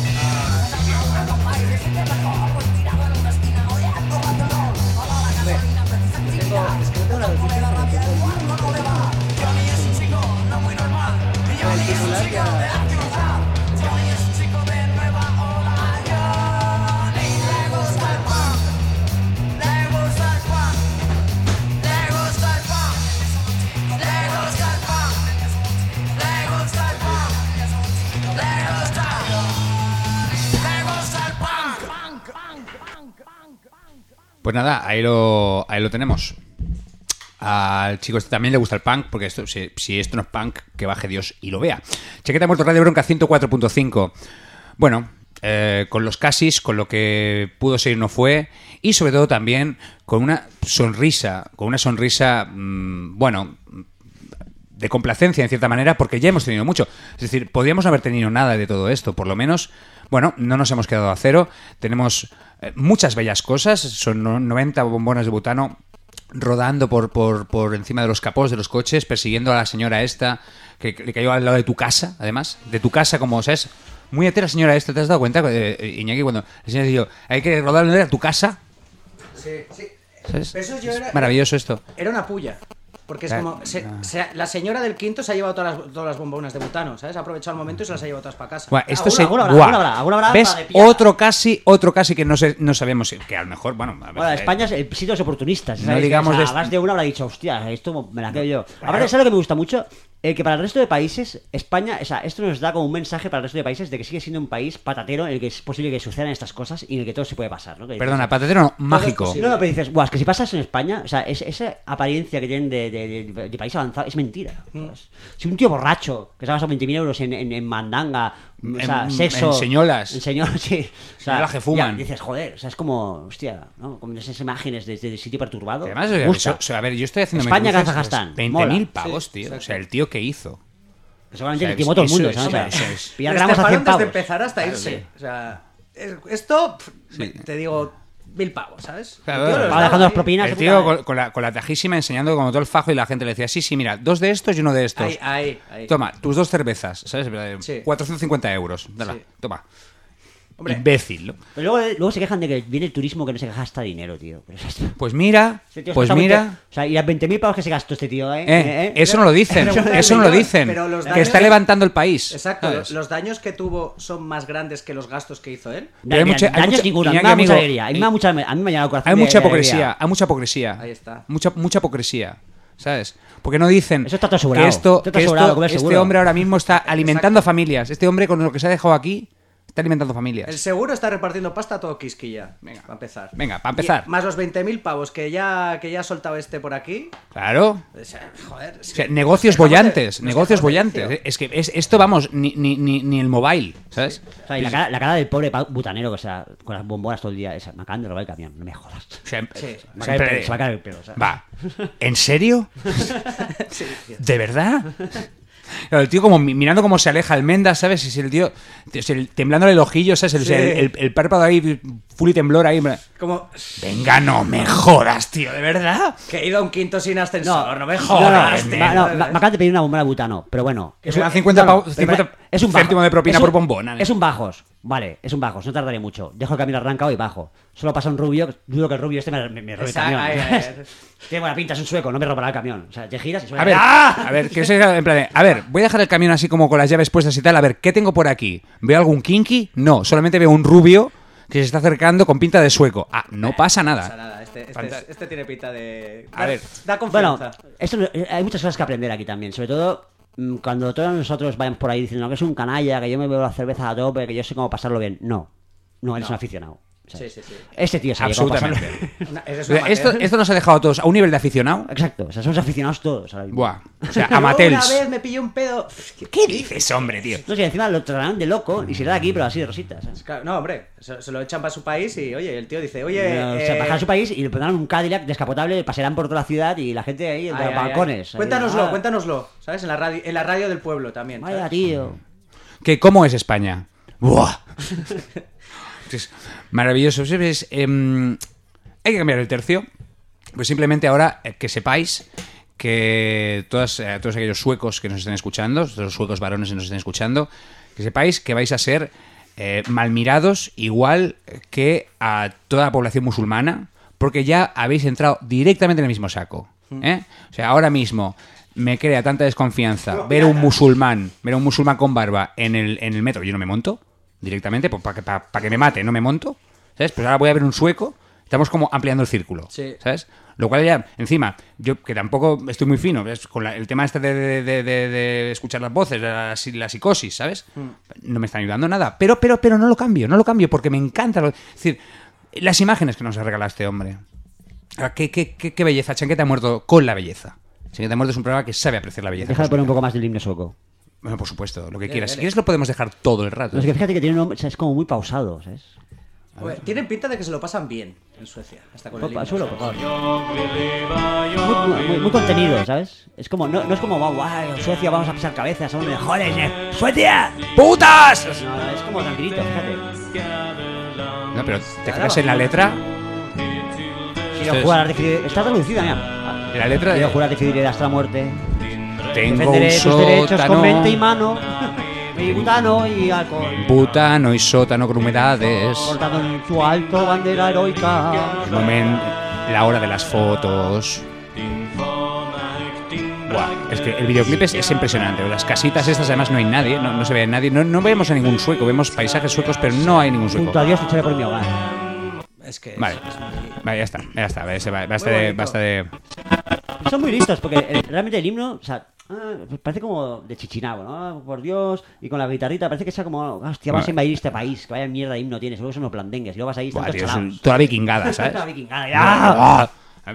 Hombre, yo tengo, es que no tengo la noticia, pero tengo el el titular ya... Pues nada, ahí lo, ahí lo tenemos. Al chico este también le gusta el punk, porque esto, si, si esto no es punk, que baje Dios y lo vea. Chaqueta Muerto, Radio Bronca ciento cuatro punto cinco. Bueno, eh, con los casis, con lo que pudo ser y no fue, y sobre todo también con una sonrisa, con una sonrisa, mmm, bueno, de complacencia en cierta manera, porque ya hemos tenido mucho. Es decir, podríamos no haber tenido nada de todo esto, por lo menos, bueno, no nos hemos quedado a cero. Tenemos eh, muchas bellas cosas, son no- noventa bombonas de butano rodando por, por, por encima de los capós de los coches, persiguiendo a la señora esta, que, que le cayó al lado de tu casa, además, de tu casa, como, ¿sabes? Muy entera señora esta, ¿te has dado cuenta, eh, Iñaki, cuando la señora dijo, hay que rodar a tu casa? Sí, sí. ¿Sabes? Pero eso yo Es era- maravilloso esto. Era una puya. Porque es Ah, como. Se, ah. se- la señora del quinto se ha llevado todas las, todas las bombonas de butano, ¿sabes? Ha aprovechado el momento y se las ha llevado todas para casa. Buah, esto Alguna- se... alguna habrá, Buah. alguna habrá, alguna habrá ¿Ves? para de pillar. Otro casi, otro casi que no, sé, no sabemos, si- que a lo mejor, bueno... a ver, Bueno, eh, España es el sitio de los oportunistas. No ¿sabes? digamos O sea, de- más de uno habrá dicho, hostia, esto me la quedo yo. Aparte, ¿sabes lo que me gusta mucho? Eh, que para el resto de países, España, o sea, esto nos da como un mensaje para el resto de países de que sigue siendo un país patatero en el que es posible que sucedan estas cosas y en el que todo se puede pasar, ¿no? Que dices, Perdona, patatero no, mágico. No, no, pero dices, guau, es que si pasas en España, o sea, es- esa apariencia que tienen de, de- de- de país avanzado es mentira. ¿sabes? Si un tío borracho que se ha gastado veinte mil euros en, en, en mandanga, o sea, En- sexo. en señolas. En señolas, sí. O sea, Señolas que fuman. ya, dices, joder, o sea, es como, hostia, ¿no? Como esas imágenes de, de sitio perturbado. Además, Me eso- gusta. eso- a ver, yo estoy haciendo España, Kazajstán. veinte mil mola. pavos, Sí, tío. exacto. O sea, el tío que hizo. Que seguramente O sea, le timó todo el eso mundo, es, ¿sabes? O sea, eso es. pillar Les gramos a estafaron cien desde pavos. empezar hasta Claro, irse. sí. O sea, es- esto, pff, Sí. me- te digo, mil pavos, ¿sabes? Claro, El tío claro. los Va dejando daba las propinas. El de tío puta con, con la, con la tajísima enseñando como todo el fajo y la gente le decía, sí, sí, mira, dos de estos y uno de estos. Ahí, ahí, ahí. Toma, tus dos cervezas, ¿sabes? Sí. cuatrocientos cincuenta euros. Dala, Sí. toma. Hombre. Imbécil, ¿no? Pero luego, luego se quejan de que viene el turismo que no se gasta dinero, tío. Pero eso es- Pues mira, Este tío pues está mira... veinte O sea, y las veinte mil pavos que se gastó este tío, ¿eh? Eh, ¿Eh? ¿Eh? eso no lo dicen, Pero- eso no lo dicen. pero los Que daños- está levantando el país. Exacto, ¿sabes? los daños que tuvo son más grandes que los gastos que hizo él. Pero hay Mira, mucha- hay daños mucha- ninguno, a mí Iñaki, me da mucha amigo, alegría. A mí me da mucha, a mí me ha llenado el corazón Hay de- mucha de alegría. hipocresía, hay mucha hipocresía. Ahí está. Mucha, mucha hipocresía, ¿sabes? Porque no dicen Eso está todo asegurado. que esto, Esto está que esto- asegurado, comer este seguro. hombre ahora mismo está alimentando familias. Este hombre con lo que se ha dejado aquí está alimentando familias. El seguro está repartiendo pasta a todo Quisquilla. Venga, para empezar. Venga, para empezar. Y más los veinte mil pavos que ya, que ya ha soltado este por aquí. Claro. O sea, joder. es O sea, que negocios nos quejamos de- bollantes, nos negocios quejamos de bollantes. vicio. Es que es, esto, vamos, ni, ni, ni, ni el mobile, ¿sabes? O sea, y la cara, la cara del pobre pa- butanero, que o sea, con las bombonas todo el día. Esa, me acaban de robar el camión, no me jodas. O sea, Sí. Se va a caer el pelo, se va a caer el pelo, o sea. Va. ¿En serio? Sí, tío. ¿De verdad? Claro, el tío como mi- mirando cómo se aleja Almendra, ¿sabes? Es el tío es el- temblándole el ojillo, ¿sabes? El, Sí. el, el- el párpado ahí, full y temblor ahí. Como Venga, no me jodas, tío, ¿de verdad? que he ido a un quinto sin ascensor, no, me No, no, jodas. no, tío. no, no, me, me acaban de pedir una bombona de butano, pero bueno. Que me dan cincuenta pavos- pero- cincuenta pero es un bajo. céntimo de propina Es un- por bombona, ¿eh? Es un bajos, vale, es un bajos, no tardaré mucho. Dejo el camino arrancado y bajo. Solo pasa un rubio, dudo que el rubio este me, me, me robe el Exacto, camión. ahí, ahí. Tiene buena pinta, es un sueco, no me robará el camión. O sea, te giras y suena. A ver, ¡Ah! a ver, que se en plan de, a ver, voy a dejar el camión así como con las llaves puestas y tal, a ver, ¿qué tengo por aquí? ¿Veo algún kinky? No, solamente veo un rubio que se está acercando con pinta de sueco. Ah, no pasa No pasa nada. nada, este, este, Fanta- es- este tiene pinta de. A ver. Da Bueno, confianza. esto, no- eh, hay muchas cosas que aprender aquí también. Sobre todo mm, cuando todos nosotros vayan por ahí diciendo que es un canalla, que yo me bebo la cerveza a tope, que yo sé cómo pasarlo bien. No, no, eres No. un aficionado. Sí, sí, sí. Este tío sabe cómo pasarlo Absolutamente. Una- eres O un sea, esto, amateur. esto nos ha dejado a todos a un nivel de aficionado. Exacto, o sea, somos aficionados todos ahora mismo. Buah. O sea, Yo amateurs. una vez me pillé un pedo. ¿Qué dices, hombre, tío? No sé, encima lo tratarán de loco y se da aquí, pero así de rositas. ¿eh? Claro, no, hombre, se, se lo echan para su país y, oye, el tío dice, oye. O sea, eh, bajan a su país y le pondrán un Cadillac descapotable, pasarán por toda la ciudad y la gente ahí en ay, los ay, ay. balcones. ahí, Cuéntanoslo, ah, cuéntanoslo, ¿sabes? En la radio, en la radio del pueblo también. Vaya, ¿sabes? tío. ¿Qué, ¿Cómo es España? ¡Buah! Es maravilloso. Es, em, hay que cambiar el tercio. Pues simplemente ahora eh, que sepáis que todas, eh, todos aquellos suecos que nos estén escuchando, todos los suecos varones que nos estén escuchando, que sepáis que vais a ser eh, mal mirados igual que a toda la población musulmana, porque ya habéis entrado directamente en el mismo saco. ¿eh? O sea, ahora mismo me crea tanta desconfianza ver a un musulmán, ver a un musulmán con barba en el, en el metro. Yo no me monto directamente, pues, para que, para, para que me mate, no me monto. ¿Sabes? Pues ahora voy a ver un sueco. Estamos como ampliando el círculo. Sí. ¿Sabes? Lo cual ya, encima, yo que tampoco estoy muy fino, ¿ves? Con la- el tema este de, de- de- de- de escuchar las voces, la, la psicosis, ¿sabes? No me están ayudando nada. Pero, pero, pero no lo cambio, no lo cambio porque me encanta. Lo, es decir, las imágenes que nos ha regalado este hombre. Ah, ¿Qué, qué, qué, qué belleza. Chanquete ha muerto con la belleza. Chanquete ha muerto es un programa que sabe apreciar la belleza. Deja de poner un poco más del himno sueco. Bueno, por supuesto, lo que Dele, quieras. Si dele. quieres lo podemos dejar todo el rato. No, es que fíjate que tiene un nombre, o sea, es como muy pausado, ¿sabes? Oye, tienen pinta de que se lo pasan bien en Suecia. Hasta con el Opa, himno, suelo, ¿sabes? por favor. Muy, muy, muy contenido, ¿sabes? Es como, no, no es como, guau, Suecia, vamos a pisar cabezas, somos mejores, ¿eh? ¡Suecia! ¡Putas! No, es como tranquilito, fíjate. No, pero te fijas en la letra. Si Esto no es- jugar está traducida, mira. En la letra Quiero de... jurar de fidelidad hasta la muerte. Tengo Defenderé un tus derechos con mente y sótano, mano. Y butano y alcohol. butano y sótano con humedades. Portando en su alto bandera heroica. El momento, la hora de las fotos. Buah, es que el videoclip es, es impresionante. Las casitas estas, además, no hay nadie, no, no se ve nadie. No, no vemos a ningún sueco, vemos paisajes suecos, pero no hay ningún sueco. Junto a Dios lucharé por mi hogar. Es que Vale, es muy... vale, ya está, ya está. Basta de, basta de, basta de... Son muy listos, porque el- realmente el himno, o sea, ah, parece como de chichinabo, ¿no? Por Dios, y con la guitarrita, parece que sea como, hostia, vas a Vale. invadir este país, que vaya mierda de himno tienes, luego son los blandengues, y luego vas ahí, están Buah, todos tío, es chalados. un- toda vikingada, ¿sabes? Toda vikingada, ya. Ah,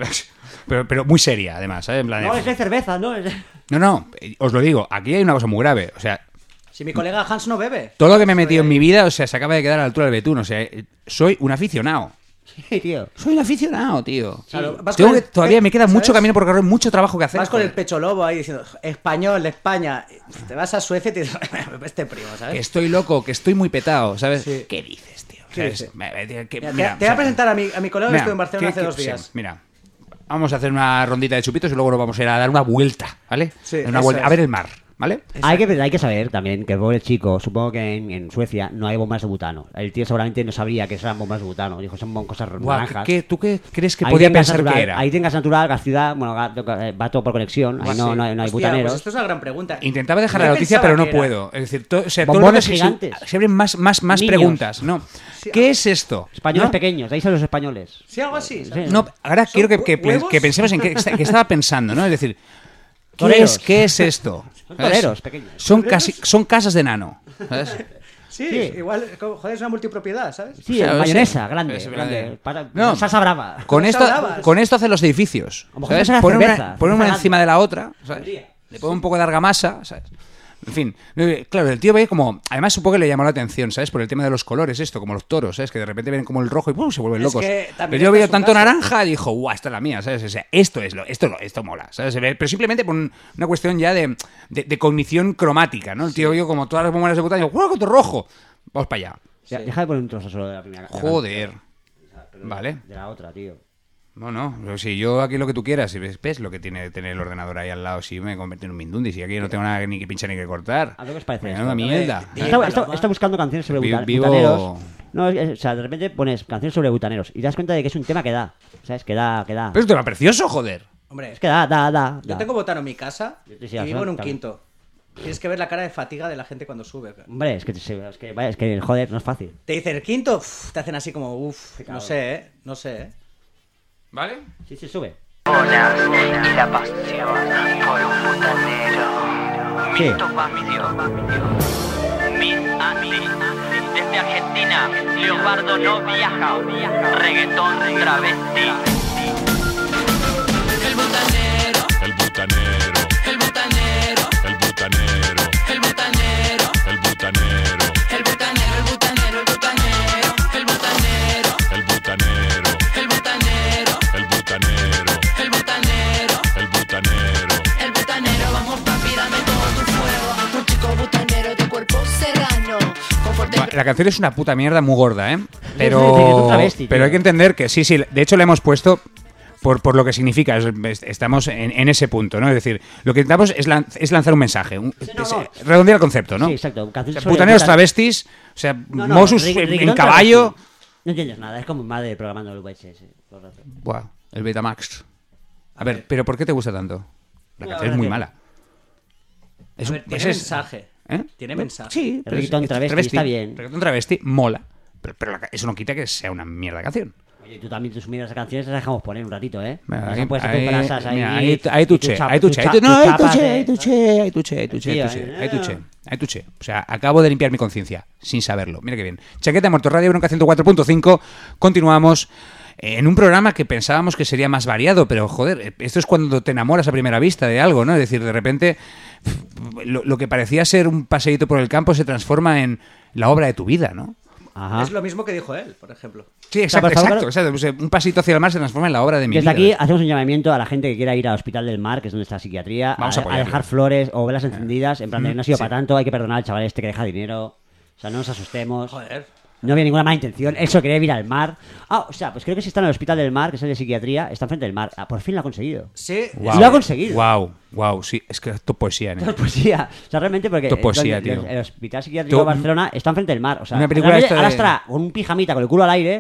pero, pero muy seria, además, ¿sabes? En plan de- No, es de cerveza, ¿no? Es de- No, no, eh, os lo digo, aquí hay una cosa muy grave. O sea, Si mi colega Hans no bebe. todo lo que me he metido en mi vida, o sea, se acaba de quedar a la altura del betún. O sea, eh, soy un aficionado. Sí, tío. Soy un aficionado, tío. Claro, vas Tengo con que- el- todavía me queda ¿sabes? mucho camino por recorrer, mucho trabajo que hacer. Vas con el joder. pecho lobo ahí diciendo español de España. Te vas a Suecia y te dices este primo, ¿sabes? Que estoy loco, que estoy muy petado, ¿sabes? Sí. ¿Qué dices, tío? ¿Qué ¿Sabes? dice? Me- me- que- Mira, mira, te, te o voy sea, a presentar a mi, a mi colega que mira, estuvo en Barcelona ¿qué- hace qué- dos sí, días. mira, vamos a hacer una rondita de chupitos y luego nos vamos a ir a dar una vuelta, ¿vale? Sí, Una eso vuelta, es. a ver el mar, ¿vale? Hay que, hay que saber también que el pobre chico, supongo que en, en Suecia no hay bombas de butano. El tío seguramente no sabría que eran bombas de butano. Dijo, son bon- cosas Buah, naranjas. ¿qué- ¿Tú qué crees que Ahí podía tienen gas pensar natural, que era? Ahí tienen gas natural, gas ciudad, bueno, ga- eh, va todo por conexión. Ahí Buah, no, sí. no hay, no hay Hostia, butaneros. pues esto es una gran pregunta. Intentaba dejar ¿Qué la noticia, pensaba pero no que era? puedo. Es decir, to- o sea, todo lo Bombones que se, gigantes. se abren más, más, más Niños. preguntas. No. ¿Qué es esto? Españoles ¿No? pequeños, de ahí son los españoles. Sí, algo así. ¿sabes? No, ahora ¿Son quiero que, que, huevos? que pensemos en qué, qué estaba pensando, ¿no? Es decir, ¿qué Toreros. es, ¿qué es esto? Son ¿Sabes? toreros pequeños. Son, casi, son casas de nano. ¿Sabes? Sí, Sí. igual, como, joder, es una multipropiedad, ¿sabes? Sí, O sea, mayonesa, es- grande, es- grande. Para, No. salsa brava. Con Cosa esto, bravas. con esto hacen los edificios. A lo mejor ¿Sabes? será Ponen cerveza, una, ponen una cerveza encima de la otra. ¿sabes? Podría. Le ponen un poco de argamasa. ¿sabes? En fin, eh, claro, el tío ve como... Además supongo que le llamó la atención, ¿sabes? Por el tema de los colores, esto, como los toros, ¿sabes? Que de repente ven como el rojo y ¡pum! Se vuelven Es locos. que también Pero yo está veía su tanto caso. naranja y dijo, ¡guau! Esta es la mía, ¿sabes? O sea, esto es lo, esto, es lo- esto mola, ¿sabes? Pero simplemente por un- una cuestión ya de, de, de cognición cromática, ¿no? El tío vio como todas las bombonas de butano y dijo, ¡guau, qué rojo! Vamos para allá. Ya, deja de poner un trozo solo de la primera. de la- Joder. pero Vale. De la otra, tío. No, no, pero si yo aquí lo que tú quieras, si ves, ves lo que tiene tener el ordenador ahí al lado, si me convertí en un mindundi, si aquí no tengo nada ni que pinchar ni que cortar. ¿A qué os parece Venga, esto? una mierda. Eh, Está, está- está buscando canciones sobre Vi- buta- vivo- butaneros. No, es- es- o sea, de repente pones canciones sobre butaneros y te das cuenta de que es un tema que da. ¿Sabes? Que da, que da. Pero es un tema precioso, joder. Hombre, Es que da, da, da. yo da. tengo botano en mi casa Sí, y sí, vivo en un también. quinto. Tienes que ver la cara de fatiga de la gente cuando sube. Hombre, es que, se- es que, vaya, es que joder, no es fácil. Te dicen el quinto, uf, te hacen así como, uff, no cabrón. sé, ¿eh? No sé, ¿eh? ¿Vale? Sí, sí, sube. Hola, y la pasión por un butanero. Sí. Toma mi Dios. Mi Andy, desde Argentina, Leopardo no viaja. Reggaetón travesti. El butanero, El butanero, el butanero, el butanero, el butanero, el butanero, el butanero, el butanero, el butanero, el butanero, el butanero, el butanero, el butanero, el butanero. el butanero. El butanero, vamos papi, dame todo tu fuego. Un chico butanero de cuerpo serrano. Con fuerte Va, La canción es una puta mierda muy gorda, ¿eh? Sí, sí, sí, es Pero, un travesti, pero tío. hay que entender que sí, sí, de hecho la hemos puesto por, por lo que significa, es- es- estamos en, en ese punto, ¿no? Es decir, lo que intentamos es, lan- es lanzar un mensaje, un- no, es- no. redondear el concepto, ¿no? Sí, exacto. Canciones O sea, sobre putaneros, butan- travestis, o sea, No, no, Mosus ri- en- en, reggaetón caballo... travesti. No entiendes nada, es como madre programando el V H S. todo el rato. Buah, el Betamax. A ver, pero ¿por qué te gusta tanto? La No, canción es muy gracias. mala. Es A un- ver, tiene ese es- mensaje. ¿Eh? Tiene No, mensaje. Sí, El pero reggaetón es- travesti está bien. Reggaetón travesti mola, pero, pero la ca- eso no quita que sea una mierda de canción. Oye, tú también tus miras de canciones las dejamos poner un ratito, ¿eh? Mira, Eso ahí, puede ser ahí, con brasas ahí. mira, ahí, y ahí tu tuche, chap- ahí tu tuche, chap- ahí tu- no, tus ahí chapas tuche, de- ahí tuche, ahí tuche, ahí tuche, ahí Tío, tuche, eh. ahí tuche, ahí tuche. O sea, acabo de limpiar mi conciencia, sin saberlo. Mira qué bien. Chaqueta Muerto Radio, Bronca ciento cuatro punto cinco. Continuamos en un programa que pensábamos que sería más variado, pero joder, esto es cuando te enamoras a primera vista de algo, ¿no? Es decir, de repente lo, lo que parecía ser un paseíto por el campo se transforma en la obra de tu vida, ¿no? Ajá. Es lo mismo que dijo él, por ejemplo. Sí, exacto, por favor, exacto, exacto. O sea, un pasito hacia el mar se transforma en la obra de mi Desde vida. aquí hacemos un llamamiento a la gente que quiera ir al Hospital del Mar, que es donde está la psiquiatría, Vamos a a, a apoyarlo. dejar flores o velas encendidas, en plan de Mm, no ha sido sí. para tanto, hay que perdonar al chaval este que deja dinero. O sea, no nos asustemos. Joder. No había ninguna mala intención. Él solo quería ir al mar. Ah, o sea, pues creo que si está en el Hospital del Mar, que es el de psiquiatría, está enfrente del mar. Ah, por fin lo ha conseguido. Sí. Wow, Lo ha conseguido. Wow, wow, sí, es que esto es poesía, ¿no? Esto es poesía. O sea, realmente porque Esto es poesía, donde- tío. el Hospital Psiquiátrico Tú- de Barcelona está enfrente del mar. O sea, Una película realmente esta de- ahora estará con un pijamita con el culo al aire,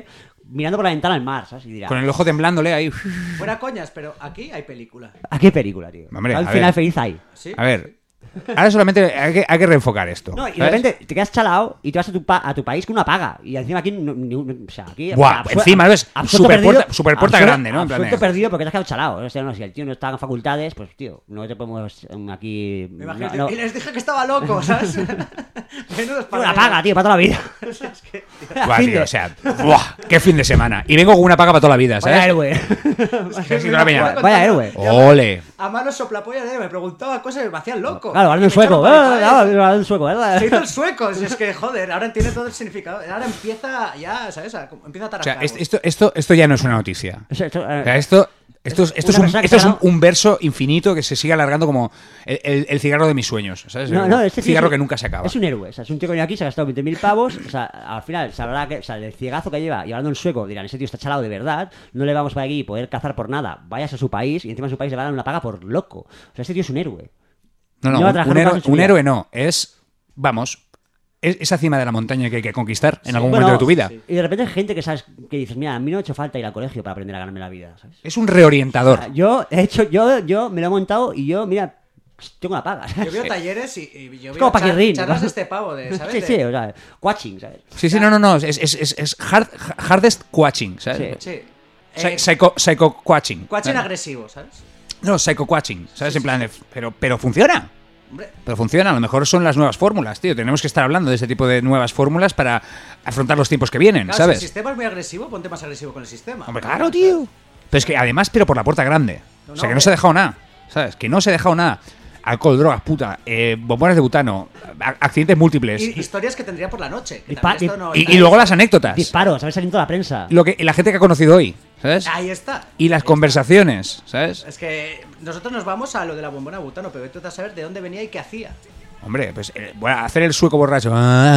mirando por la ventana al mar, ¿sabes? Y dirá, Con el ojo temblándole ahí. Fuera coñas, pero aquí hay película. ¿a qué película, tío? Hombre, Al a final ver. feliz hay. ¿Sí? A ver, ahora solamente hay que, hay que reenfocar esto. No, y de ¿sabes? repente te quedas chalado y te vas a tu, pa- a tu país con una paga. Y encima aquí, no- ni un- o sea, aquí Buah, absu- encima ves absuelto super perdido- puerta- super puerta absuel- grande, ¿no? En plan absuelto de- perdido porque te has quedado chalado. O sea, no, si el tío no está en facultades, pues tío, no te podemos um, aquí. Me imagino, no, no. y les dije que estaba loco, ¿sabes? Menudos Tengo una paga, tío, para toda la vida. O sea, es que- Buah, Fin tío, de- o sea, buah, qué fin de semana. Y vengo con una paga para toda la vida, ¿sabes? Vaya héroe. Es que ha sido una peña. Vaya héroe. Ole. A manos soplapollas, eh, me preguntaba cosas y me hacían loco. Claro, hablando Y en me sueco. echaron Ah, para ah, atrás. hablando en sueco, ¿verdad? Se hizo el sueco, si es que joder, ahora entiende todo el significado. Ahora empieza ya, ¿sabes? A- Empieza a O sea, tarajar. es- esto, esto, esto ya no es una noticia. Esto, esto, eh, O sea, esto, esto, es- esto es, una un, persona que esto es se ha un, un verso infinito que se sigue alargando como el, el- el cigarro de mis sueños, ¿sabes? No, el no, este tío cigarro es un- que nunca se acaba. Es un héroe, o sea, es un tío que viene aquí, se ha gastado veinte mil pavos, o sea, al final, se hablará que, o sea, el ciegazo que lleva y hablando en sueco, dirán, ese tío está chalado de verdad, no le vamos para aquí poder cazar por nada, vayas a su país y encima en su país le van a dar una paga por loco. O sea, este tío es un héroe. No, no, No va a un, trabajar un nunca héroe, en su un vida. héroe no. Es, vamos, es esa cima de la montaña que hay que conquistar en algún Bueno, momento de tu vida. Y de repente hay gente que sabes que dices, mira, a mí no me ha hecho falta ir al colegio para aprender a ganarme la vida, ¿sabes? Es un reorientador. O sea, yo he hecho, yo, yo me lo he montado y yo, mira, tengo una paga. ¿sabes? Yo veo talleres y, y yo Es veo como Paquirrín, charlas ¿no? de este pavo, de, ¿sabes? Sí, De- sí, o sea, watching, ¿sabes? Sí, sí, no, no, no. Es, es, es, es hard, hardest coaching, ¿sabes? Sí. Psy- Eh, Psycho, psycho coaching. Coaching ¿sabes? agresivo, ¿sabes? No, psycho coaching, ¿sabes? En plan de, pero, pero funciona. Hombre. Pero funciona, a lo mejor son las nuevas fórmulas, tío. Tenemos que estar hablando de ese tipo de nuevas fórmulas para afrontar los tiempos que vienen, Claro, ¿sabes? si el sistema es muy agresivo, ponte más agresivo con el sistema. Hombre, claro, tío. Pero es que además, pero por la puerta grande. No, O sea, que no, no se ha dejado nada, ¿sabes? Que no se ha dejado nada. Alcohol, drogas, puta, eh, bombones de butano, a- accidentes múltiples. Y historias que tendría por la noche. que Dispa- también esto no- Y, y luego las anécdotas. Disparos, ¿sabes? Saliendo toda la prensa. Lo que, y la gente que ha conocido hoy, ¿sabes? Ahí está. Y las conversaciones, ¿sabes? Es que nosotros nos vamos a lo de la bombona de butano, pero tú te vas a saber de dónde venía y qué hacía. Hombre, pues eh, bueno, hacer el sueco borracho.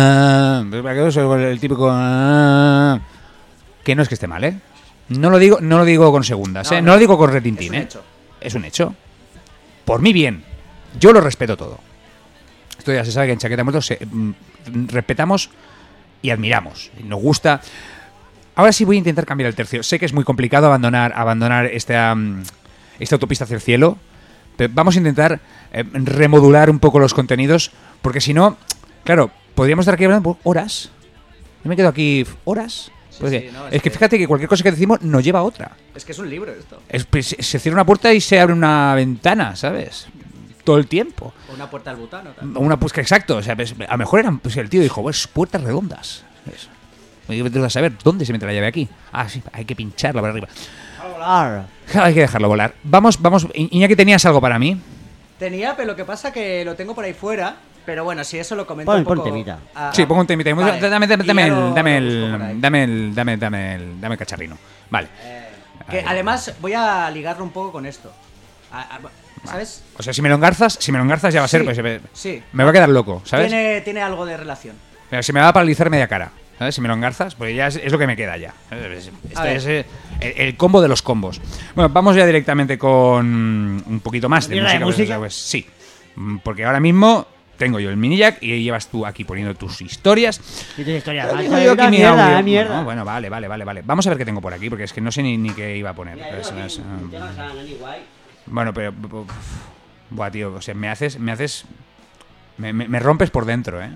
Ah, ¿para qué no soy el típico? Ah, que no es que esté mal, ¿eh? No lo digo, no lo digo con segundas, No, ¿eh? no. No lo digo con retintín, Es un ¿eh? hecho. Es un hecho. Por mi bien. Yo lo respeto todo. Esto ya se sabe que en Chaqueta Muertos se, mm, respetamos y admiramos. Nos gusta. Ahora sí voy a intentar cambiar el tercio. Sé que es muy complicado abandonar, abandonar esta, mm, esta autopista hacia el cielo. Pero vamos a intentar eh, remodular un poco los contenidos. Porque si no, claro, podríamos estar aquí hablando por horas. Yo me quedo aquí horas. Porque sí, no, es, es que que- fíjate que cualquier cosa que decimos nos lleva a otra. Es que es un libro esto. Es- pues, se se cierra una puerta y se abre una ventana, ¿sabes? Todo el tiempo. O una puerta al butano. también. Una pues que exacto, o sea, pues, a lo mejor eran, pues el tío dijo, pues puertas redondas. ¿sabes? Y yo tengo que saber dónde se mete la llave aquí. Ah, sí, hay que pincharla por arriba. Volar. Hay que dejarlo volar. Vamos, vamos, I- Iñaki, ¿tenías algo para mí? Tenía, pero lo que pasa que lo tengo por ahí fuera. Pero bueno, si eso lo comento Pon- un poco... pon temita. Ah, Sí, pongo un temita. vale. Dame, dame, Y dame, ya el, lo- dame, lo el, busco por ahí. dame el, dame, dame el, dame el cacharrino. Vale. Que además voy a ligarlo un poco con esto. A- a- ¿Sabes? O sea, si me lo engarzas, si me lo engarzas ya va a ser, Sí, pues me, sí. me va a quedar loco, ¿sabes? Tiene, tiene algo de relación. Pero si me va a paralizar media cara, ¿sabes? Si me lo engarzas, pues ya es, es lo que me queda ya. ¿sabes? Este ver. es eh, el, el combo de los combos. Bueno, vamos ya directamente con un poquito más de ¿Mierda de música. música? Pues, sí, Mm, porque ahora mismo tengo yo el mini jack y llevas tú aquí poniendo tus historias. ¿Qué tienes historia? Yo Ay, digo ay, yo aquí la mi mierda, audio. la mierda. No, bueno, vale, vale, vale, vale. Vamos a ver qué tengo por aquí, porque es que no sé ni, ni qué iba a poner. Mira, yo Es- aquí es, un um, tema que se llama Nani Guay. bueno, pero... uf, buah, tío, o sea, me haces... Me haces... Me, me- me rompes por dentro, ¿eh?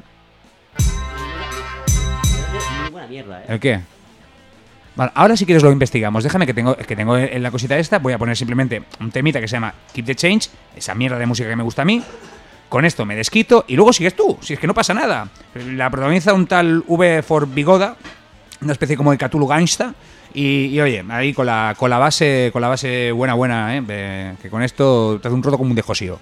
Muy buena mierda, eh. ¿El qué? Vale, ahora si quieres lo investigamos. Déjame que tengo, que tengo en la cosita esta. Voy a poner simplemente un temita que se llama Keep the Change. Esa mierda de música que me gusta a mí. Con esto me desquito y luego sigues tú. Si es que no pasa nada. La protagoniza un tal V for Bigoda. Una especie como de Cthulhu Gangsta. Y, y oye, ahí con la, con la base con la base buena, buena, ¿eh? Eh, que con esto te hace un roto como un dejosío.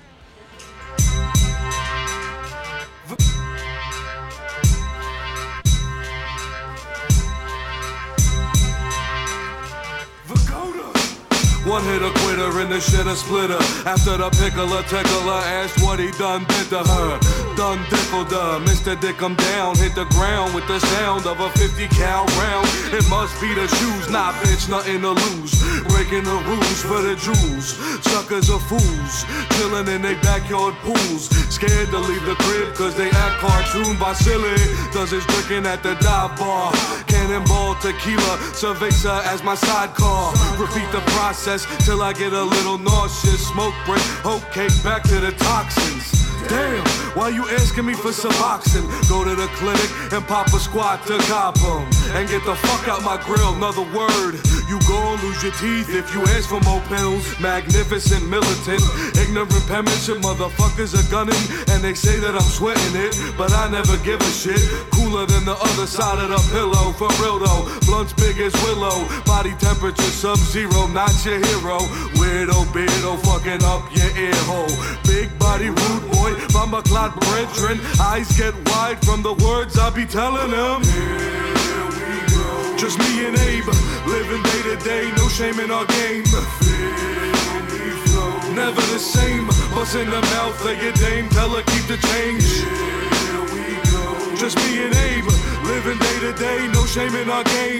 One hitter quitter in the shitter splitter. After the pickler tickler asked what he done did to her. done dickle da. Mister Dick 'em down, hit the ground with the sound of a fifty cal round. It must be the shoes, nah bitch, nothing to lose. Breaking the rules for the jewels. Suckers are fools, chilling in their backyard pools. Scared to leave the crib cause they act cartoon by silly. Does his drinking at the dive bar. Cannonball, tequila, cerveza as my sidecar. Repeat the process till I get a little nauseous. Smoke break, hope cake, back to the toxins. Damn, why you asking me for Suboxone? Go to the clinic and pop a squat to cop 'em. And get the fuck out my grill, another word. You gon' lose your teeth if you ask for more pills. Magnificent militant, ignorant penmanship, motherfuckers are gunning. And they say that I'm sweating it, but I never give a shit. Cooler than the other side of the pillow, for real though. Blunts big as Willow, body temperature sub-zero, not your hero. Weirdo beardo, fucking up your ear hole. Big body rude boy, Bamba Clot brethren. Eyes get wide from the words I be telling them. Here we go. Just me and Abe, living day to day, no shame in our game. Feel me flow. Never the same, bust in the mouth of your dame, tell her keep the change. Here we go. Just me and Abe, living day to day, no shame in our game.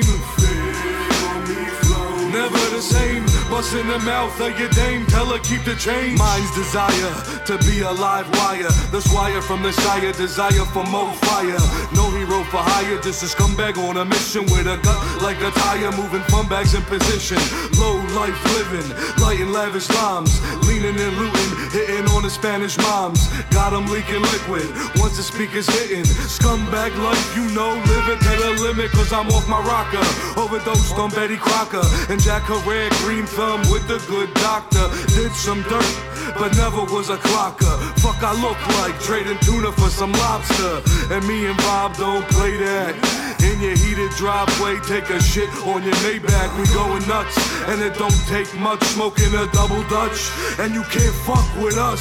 Feel me flow. Never the same, bust in the mouth of your dame, tell her keep the change. Mind's desire to be a live wire. The squire from the Shire, desire for more fire. No hero for hire, just a scumbag on a mission. With a gut like a tire, moving fun bags in position. Low life living, light and lavish limes. Leaning and looting, hitting on the Spanish moms. Got them leaking liquid, once the speaker's hitting. Scumbag life, you know, living to the limit. Cause I'm off my rocker, overdosed on Betty Crocker. And Jack Herrera, green thumb with the good doctor. Did some dirt, but never was a clocker. Fuck I look like, trading tuna for some lobster. And me and Bob don't play that. In your heated driveway, take a shit on your Maybach. We going nuts, and it don't take much. Smoking a double Dutch, and you can't fuck with us.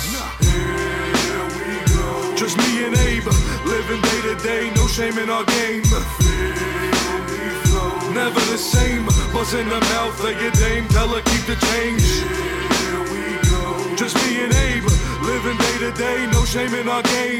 Here we go. Just me and Abe, living day to day, no shame in our game. Feel me flow. Never the same, bust in the mouth of your dame, tell her keep the change. Here we go. Just me and Abe, living day to day, no shame in our game.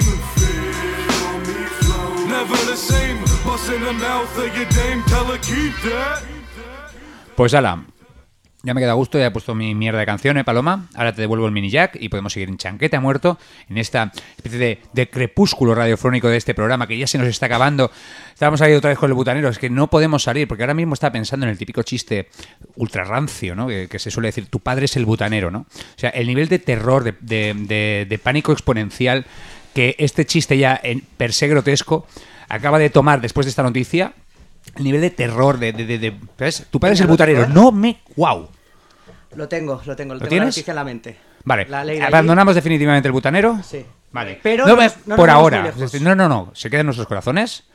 Feel me flow. Never the same, bust in the mouth of your dame, tell her keep that. Pues ala, ya me queda a gusto, ya he puesto mi mierda de canción, ¿eh, Paloma? Ahora te devuelvo el mini jack y podemos seguir en Chanquete a Muerto, en esta especie de, de crepúsculo radiofónico de este programa que ya se nos está acabando. Estábamos ahí otra vez con el butanero, es que no podemos salir, porque ahora mismo estaba pensando en el típico chiste ultra rancio, ¿no? Que, que se suele decir, tu padre es el butanero, ¿no? O sea, el nivel de terror, de, de, de, de pánico exponencial que este chiste ya en per se grotesco acaba de tomar después de esta noticia. El nivel de terror, de... de, de, de ¿sabes? Tu padre es el butanero, no me... ¡Wow! Lo tengo, lo tengo, lo, ¿Lo tengo tienes? la noticia en la mente. Vale, La ley de abandonamos allí. definitivamente el butanero. Sí. Vale, Pero no, no nos- no por nos vamos muy ahora. lejos. No, no, no, se queda en nuestros corazones.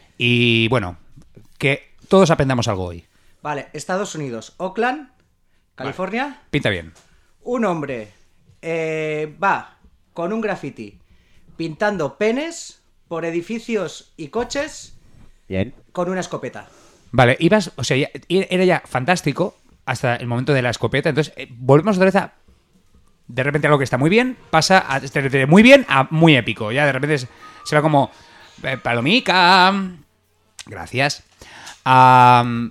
Y bueno, que todos aprendamos algo hoy. Vale, Estados Unidos, Oakland, California. Pinta bien. Un hombre eh, va con un graffiti pintando penes por edificios y coches Bien. con una escopeta. Vale, ibas, o sea, ya- era ya fantástico hasta el momento de la escopeta. Entonces, eh, volvemos otra vez a. De repente algo que está muy bien pasa a de- de muy bien a muy épico. Ya de repente se se va como. eh, Palomica. Gracias. Am,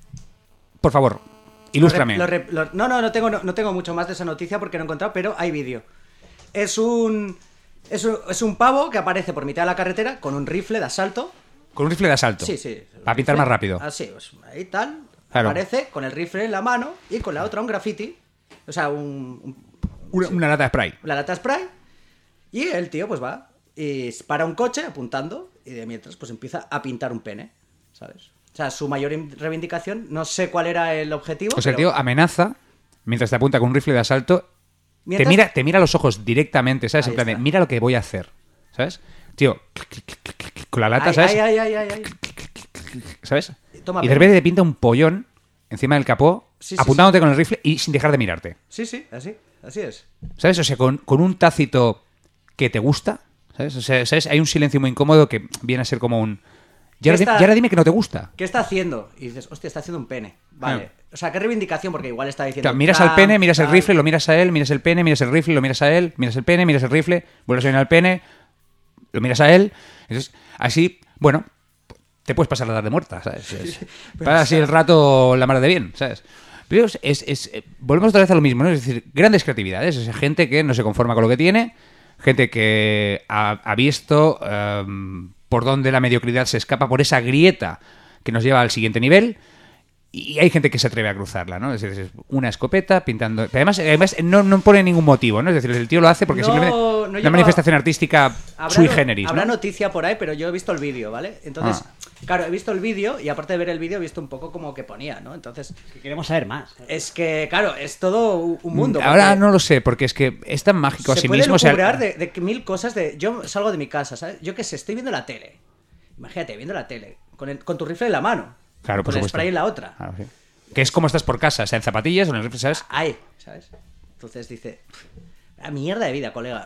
por favor, ilústrame. Lo rep- lo rep- lo- no, no, no tengo, no, no tengo mucho más de esa noticia porque no he encontrado, pero hay vídeo. Es un, es un. Es un pavo que aparece por mitad de la carretera con un rifle de asalto. Con un rifle de asalto. Sí, sí. Para pintar más rápido. Así, pues ahí tal. Claro. Aparece con el rifle en la mano y con la otra un graffiti. O sea, un. un- Una, una lata de spray. la lata spray. Y el tío, pues va. Y para un coche apuntando. Y de mientras, pues empieza a pintar un pene. ¿Sabes? O sea, su mayor in- reivindicación. No sé cuál era el objetivo. O sea, el pero- tío amenaza mientras te apunta con un rifle de asalto. Te Mientras- mira, te mira a los ojos directamente, ¿sabes? Ahí En plan de, está. mira lo que voy a hacer. ¿Sabes? Tío, con la lata, Ay, ¿sabes? ay, ay, ay, ay, ay. ¿Sabes? Toma y de pena. repente te pinta un pollón encima del capó, Sí, sí, apuntándote con el rifle y sin dejar de mirarte. Sí, sí, así. Así es. ¿Sabes? O sea, con, con un tácito que te gusta, ¿sabes? O sea, ¿sabes? Hay un silencio muy incómodo que viene a ser como un... Y ahora, ¿Qué di- está- y ahora dime que no te gusta. ¿Qué está haciendo? Y dices, hostia, está haciendo un pene. Vale. O sea, qué reivindicación, porque igual está diciendo. Claro, miras "Tal, al pene, miras el tal". rifle, lo miras a él, miras el pene, miras el rifle, lo miras a él, miras el pene, miras el rifle, vuelves a mirar al pene, lo miras a él, entonces, así, bueno, te puedes pasar la tarde muerta, ¿sabes? Es, para así el rato la mar de bien, ¿sabes? Pero es, es, es, volvemos otra vez a lo mismo, ¿no? Es decir, grandes creatividades, es gente que no se conforma con lo que tiene, gente que ha, ha visto um, por dónde la mediocridad se escapa por esa grieta que nos lleva al siguiente nivel, y hay gente que se atreve a cruzarla, ¿no? Es decir, una escopeta pintando... Pero además, además no, no pone ningún motivo, ¿no? Es decir, el tío lo hace porque No, simplemente no una lleva- manifestación artística Habrá sui no- generis, Habrá ¿no? noticia por ahí, pero yo he visto el vídeo, ¿vale? Entonces, Ah. claro, he visto el vídeo y aparte de ver el vídeo he visto un poco como que ponía, ¿no? Entonces... Queremos saber más. Es que, claro, es todo un mundo. Ahora porque no lo sé, porque es que es tan mágico a se sí puede mismo. o sea, lucubrar de, de que mil cosas de... Yo salgo de mi casa, ¿sabes? Yo qué sé, estoy viendo la tele. Imagínate, viendo la tele, con, el, con tu rifle en la mano. Claro, por con el supuesto. spray en la otra. Claro, sí. Que es como estás por casa, o sea, en zapatillas o en el rifle, ¿sabes? Ahí, ¿sabes? Entonces dice... La mierda de vida, colega.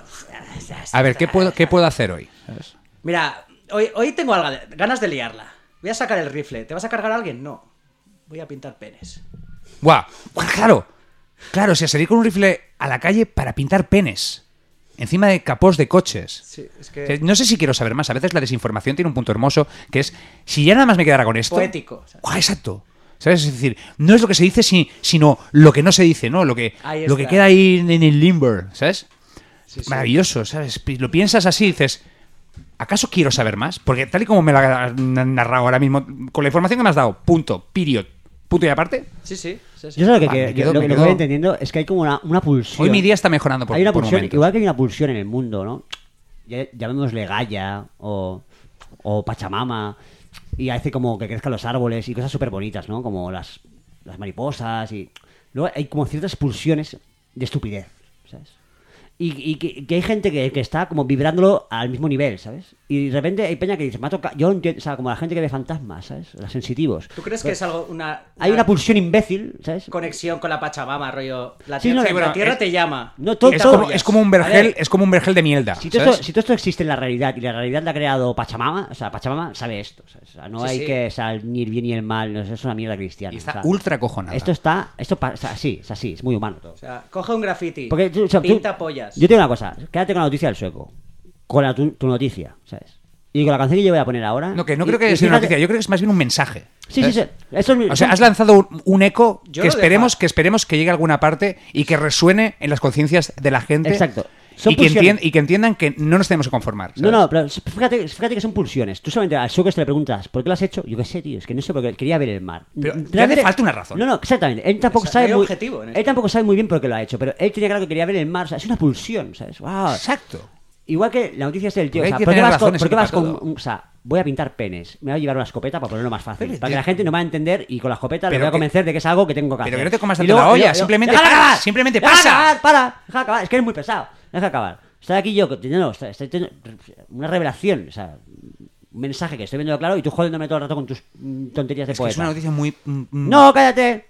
A ver, ¿qué puedo, qué puedo hacer hoy? ¿Sabes? Mira, hoy, hoy tengo algo de- ganas de liarla. Voy a sacar el rifle. ¿Te vas a cargar a alguien? No. Voy a pintar penes. ¡Guau! ¡Guau! Claro, claro, o sea, salir con un rifle a la calle para pintar penes. Encima de capós de coches. Sí, es que... O sea, no sé si quiero saber más. A veces la desinformación tiene un punto hermoso, que es, si ya nada más me quedara con esto... Poético. ¿Sabes? ¡Guau! Exacto. ¿Sabes? Es decir, no es lo que se dice, si- sino lo que no se dice, ¿no? Lo que, Ahí lo que está. queda ahí en el limbo, ¿sabes? Sí, sí. Maravilloso, ¿sabes? Pi- Lo piensas así y dices, ¿acaso quiero saber más? Porque tal y como me lo has narrado ahora mismo, con la información que me has dado, punto, period, punto y aparte, Sí, sí. sí, sí. Yo sé lo que, Ah, que- me quedo- lo, me lo que quedo- voy entendiendo es que hay como una, una pulsión. hoy mi día está mejorando por, hay una por pulsión, momentos. igual que hay una pulsión en el mundo, ¿no? Ya- Llamémosle Gaia o, o Pachamama, y hace como que crezcan los árboles y cosas súper bonitas, ¿no? Como las, las mariposas y... Luego hay como ciertas pulsiones de estupidez, ¿sabes? Y, y que, que hay gente que, que está como vibrándolo al mismo nivel, ¿sabes? Y de repente hay peña que dice, me ha tocado... Yo entiendo, o sea, como la gente que ve fantasmas, ¿sabes? Los sensitivos. ¿Tú crees que es algo, una, Hay una pulsión imbécil, ¿sabes? conexión con la Pachamama, rollo? La Sí, tierra, no, la bueno, tierra es- te llama. No, todo- Es todo- como, es como un A vergel, ver, es como un vergel de mierda. Si todo, ¿sabes? esto, si todo esto existe en la realidad y la realidad la ha creado Pachamama, o sea, Pachamama sabe esto. ¿sabes? O sea, no Sí, hay sí. que, o sea, ni el bien ni el mal, no, es una mierda cristiana. Y está o sea, ultra cojonada. Esto está, esto pa- o sea, sí, es así, es muy humano todo. O sea, coge un graffiti, Porque tú- o sea, tú- pinta pollas. Yo tengo una cosa, quédate con la noticia del sueco, con la, tu, tu noticia, ¿sabes? Y con la canción que yo voy a poner ahora... No, que no y- creo que y sea una fíjate- noticia, yo creo que es más bien un mensaje. Sí, sí, sí. ¿sabes? Eso es mi- O sea, son- has lanzado un, un eco Yo que lo esperemos, dejo. que esperemos que llegue a alguna parte y que resuene en las conciencias de la gente. Exacto. Son Y que, pulsiones. entien- y que entiendan que no nos tenemos que conformar. No, ¿sabes? no, pero fíjate, fíjate que son pulsiones. Tú solamente al sueco este le preguntas, ¿por qué lo has hecho? Yo qué sé, tío, es que no sé por qué, quería ver el mar. Pero te Realmente- hace falta una razón. No, no, exactamente. Él tampoco O sea, sabe hay muy, objetivo en él esto. tampoco sabe muy bien por qué lo ha hecho, pero él tenía claro que quería ver el mar. O sea, es una pulsión, ¿sabes? Wow. Exacto. Igual que la noticia es del tío. Porque O sea, hay que ¿por qué tener vas con, razón, por qué eso vas para con todo. o sea, voy a pintar penes? Me voy a llevar una escopeta para ponerlo más fácil. Pero, para que tío, la gente no me va a entender y con la escopeta le pero voy a que- convencer de que es algo que tengo que hacer. Pero que no te comas Y tanto luego- la olla, y luego- simplemente ¡Déjala pasa, acabar! simplemente ¡Déjala pasa! acabar! ¡Para! ¡Deja acabar! Es que eres muy pesado. Deja acabar. Estoy aquí yo, que- no, estoy, estoy teniendo una revelación, o sea, un mensaje que estoy viendo claro y tú jodiéndome todo el rato con tus mm, tonterías de Es que poeta. es una noticia muy... mm, mm, ¡No, cállate!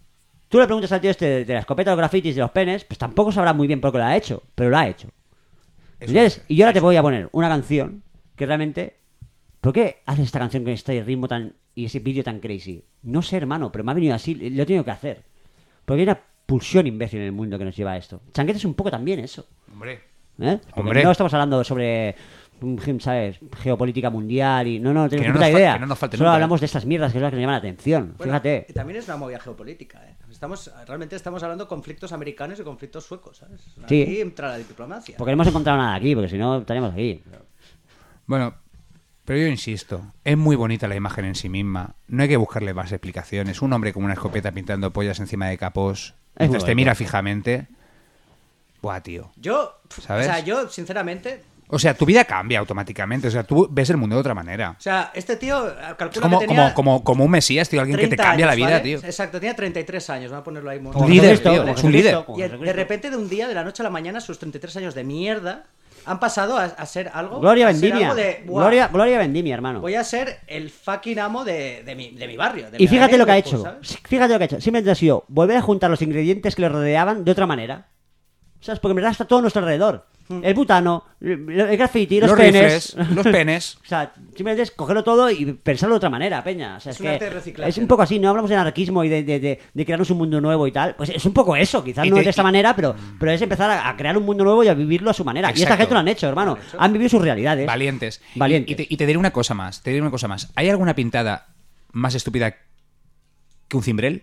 Tú le preguntas al tío este de, de la escopeta, los grafitis y los penes, pues tampoco sabrá muy bien por qué lo ha hecho, pero lo ha hecho. eso ¿Entiendes? es. Y yo ahora te voy a poner una canción que realmente... ¿Por qué haces esta canción con este ritmo tan... y ese vídeo tan crazy? No sé, hermano, pero me ha venido así, lo he tenido que hacer. Porque hay una pulsión imbécil en el mundo que nos lleva a esto. Chanquete es un poco también eso. Hombre. ¿Eh? Porque Hombre. no estamos hablando sobre, mm, ¿sabes? Geopolítica mundial y... No, no, no Que tenemos no puta nos fa- idea. que no nos falte Solo nunca, hablamos de estas mierdas que es las que nos llaman la atención. Bueno, Fíjate. y también es una movida geopolítica, ¿eh? Estamos, realmente estamos hablando de conflictos americanos y conflictos suecos, ¿sabes? Sí. Aquí entra la diplomacia. Porque no hemos encontrado nada aquí, porque si no estaríamos aquí. Bueno, pero yo insisto, es muy bonita la imagen en sí misma. No hay que buscarle más explicaciones. Un hombre con una escopeta pintando pollas encima de capós, Es muy mientras te bonito. mira fijamente. Buah, tío. Yo, ¿Sabes? o sea, yo, sinceramente, O sea, tu vida cambia automáticamente. O sea, tú ves el mundo de otra manera. o sea, este tío, eh, calcula Es como, que tenía como, como, como un mesías, tío. Alguien que te treinta cambia la años, vida, ¿vale? tío. Exacto, tenía treinta y tres años, vamos a ponerlo ahí. muy- Un líder, Jesucristo, tío. como Es un líder. Jesucristo, como Y de Jesucristo. repente, de un día, de la noche a la mañana, sus treinta y tres años de mierda han pasado a, a ser algo. Gloria a ser Vendimia. algo de, "Buah, Gloria, Gloria Vendimia, hermano. voy a ser el fucking amo de, de, mi, de mi barrio. de Y mi fíjate lo que ha neighborhood", hecho. ¿sabes? Fíjate lo que ha hecho. Simplemente ha sido volver a juntar los ingredientes que le rodeaban de otra manera. ¿Sabes? Porque en verdad está todo a nuestro alrededor. el butano, el el graffiti, los, Los penes. rifles, los penes. O sea, simplemente es cogerlo todo y pensarlo de otra manera, peña. O sea, es, Es un que arte de reciclaje, es un ¿no? poco así, no hablamos de anarquismo y de, de, de, de crearnos un mundo nuevo y tal. Pues es un poco eso, quizás Y no te- de esta y- manera, pero, pero es empezar a, a crear un mundo nuevo y a vivirlo a su manera. Y esta Exacto. gente lo han hecho, hermano. Han vivido sus realidades. Valientes. Valientes. Y, y te, y te diré una cosa más. Te diré una cosa más. ¿Hay alguna pintada más estúpida que un cimbrel?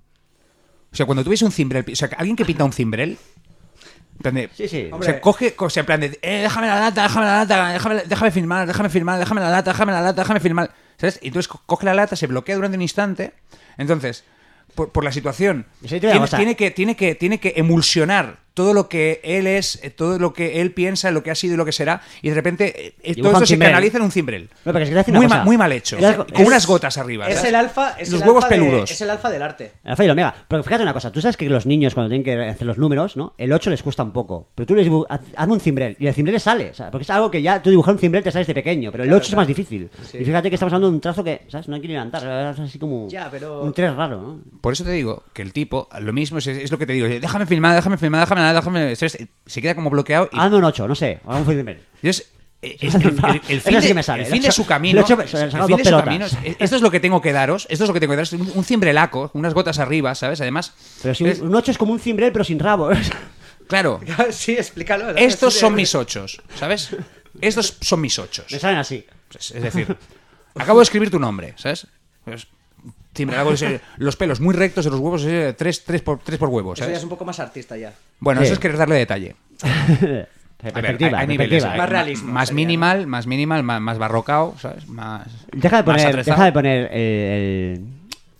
O sea, cuando tú ves un cimbrel, o sea, alguien que pinta un cimbrel, en plan de, Sí, sí. o sea, coge, o sea, en plan de, eh, déjame la lata, déjame la lata, déjame, déjame filmar, déjame filmar, déjame la lata, déjame la lata, déjame filmar, ¿sabes? Y entonces co- coge la lata, se bloquea durante un instante, entonces, por, por la situación, Eso te digo una tiene, cosa. tiene que, tiene que, tiene que emulsionar todo lo que él es, eh, todo lo que él piensa, lo que ha sido y lo que será, y de repente eh, eh, Dibuja todo un esto se cimbrel. canaliza en un cimbrel. No, porque es que te voy a decir una Muy, cosa. ma- muy mal hecho, Es- con es- unas gotas arriba. Es ¿sabes? el alfa, es Los el huevos alfa de- peludos. es el alfa del arte. Alfa y el omega. Pero fíjate una cosa, tú sabes que los niños cuando tienen que hacer los números, ¿no? El ocho les cuesta un poco. Pero tú les dibu- haz- hazme un cimbrel y el cimbrel les sale, o sea, porque es algo que ya tú dibujar un cimbrel te sales de pequeño, pero el Claro, ocho es claro. más difícil. Sí. Y fíjate que estamos hablando de un trazo que, ¿sabes? No hay que levantar, es así como Ya, pero- un tres raro, ¿no? Por eso te digo que el tipo, lo mismo es, es lo que te digo, déjame filmar, déjame filmar, déjame nada, déjame... ¿sabes? Se queda como bloqueado y... Hazme un ocho, no sé, haz un cimbrel. Entonces, eh, es- el, el- el fin, Eso sí de, que me sale. el fin El de ocho- su camino, el ocho- el se le han fin sacado de dos su pelotas. camino, es- esto es lo que tengo que daros, esto es lo que tengo que daros, un, un cimbrelaco, unas gotas arriba, ¿sabes? Además, Pero si un, es- un ocho es como un cimbrel pero sin rabo. claro, Sí, explícalo. ¿no? estos Sí, son de- mis ochos, ¿sabes? Estos son mis ochos. Me salen así. Pues, es decir, acabo de escribir tu nombre, ¿sabes? Pues, cimbrelaco, es, eh, los pelos muy rectos de los huevos, eh, tres, tres, por, tres por huevo, Eso ya ¿sabes? es un poco más artista ya. Bueno, Sí. eso es querer darle detalle. A ver, Perspectiva, hay, hay niveles. perspectiva. hay Más realismo Más sería, minimal, más minimal, más, más barrocao, ¿sabes? Más. Deja de más poner, atrezado. deja de poner eh, el-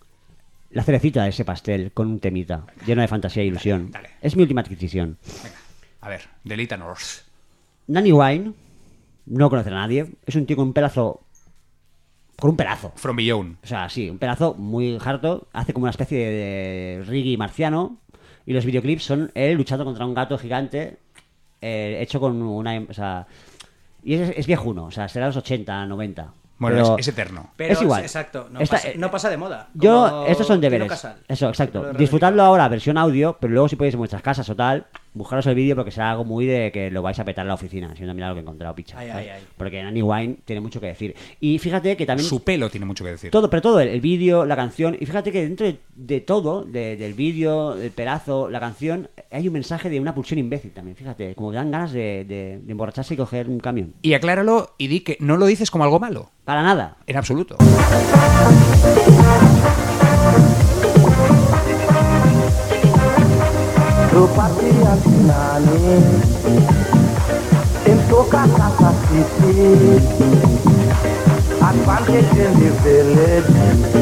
la cerecita de ese pastel con un temita lleno de fantasía e ilusión. Dale, dale. Es mi última adquisición. A ver, delítanos. Nanny Wine, no conoce a nadie, es un tío con un pelazo. Con un pelazo. From Beyond. O sea, sí, un pedazo muy harto. Hace como una especie de, de reggae marciano. Y los videoclips son él luchando contra un gato gigante. eh, hecho con una. O sea. Y es, es viejuno, o sea, será los ochenta, noventa. Bueno, pero es, es eterno. Pero es igual. Exacto, no, Esta- pasa, no pasa de moda. Yo, como estos son Kino deberes. Casal. Eso, exacto. Lo de Disfrutadlo ahora, versión audio, pero luego si podéis en vuestras casas o tal, buscaros el vídeo porque será algo muy de que lo vais a petar en la oficina, si no mirad lo que he encontrado, picha. Ay, ¿sabes? ay, ay. Porque Nanny Wine tiene mucho que decir. Y fíjate que también... Su pelo tiene mucho que decir. Todo, pero todo, el, el vídeo, la canción, y fíjate que dentro de, de todo, de- del vídeo, el pedazo, la canción, hay un mensaje de una pulsión imbécil también, fíjate, como que dan ganas de, de- de emborracharse y coger un camión. Y acláralo y di que no lo dices como algo malo. Para nada. En absoluto. Rupati Akinani Intoka Kasa City Advantage in the village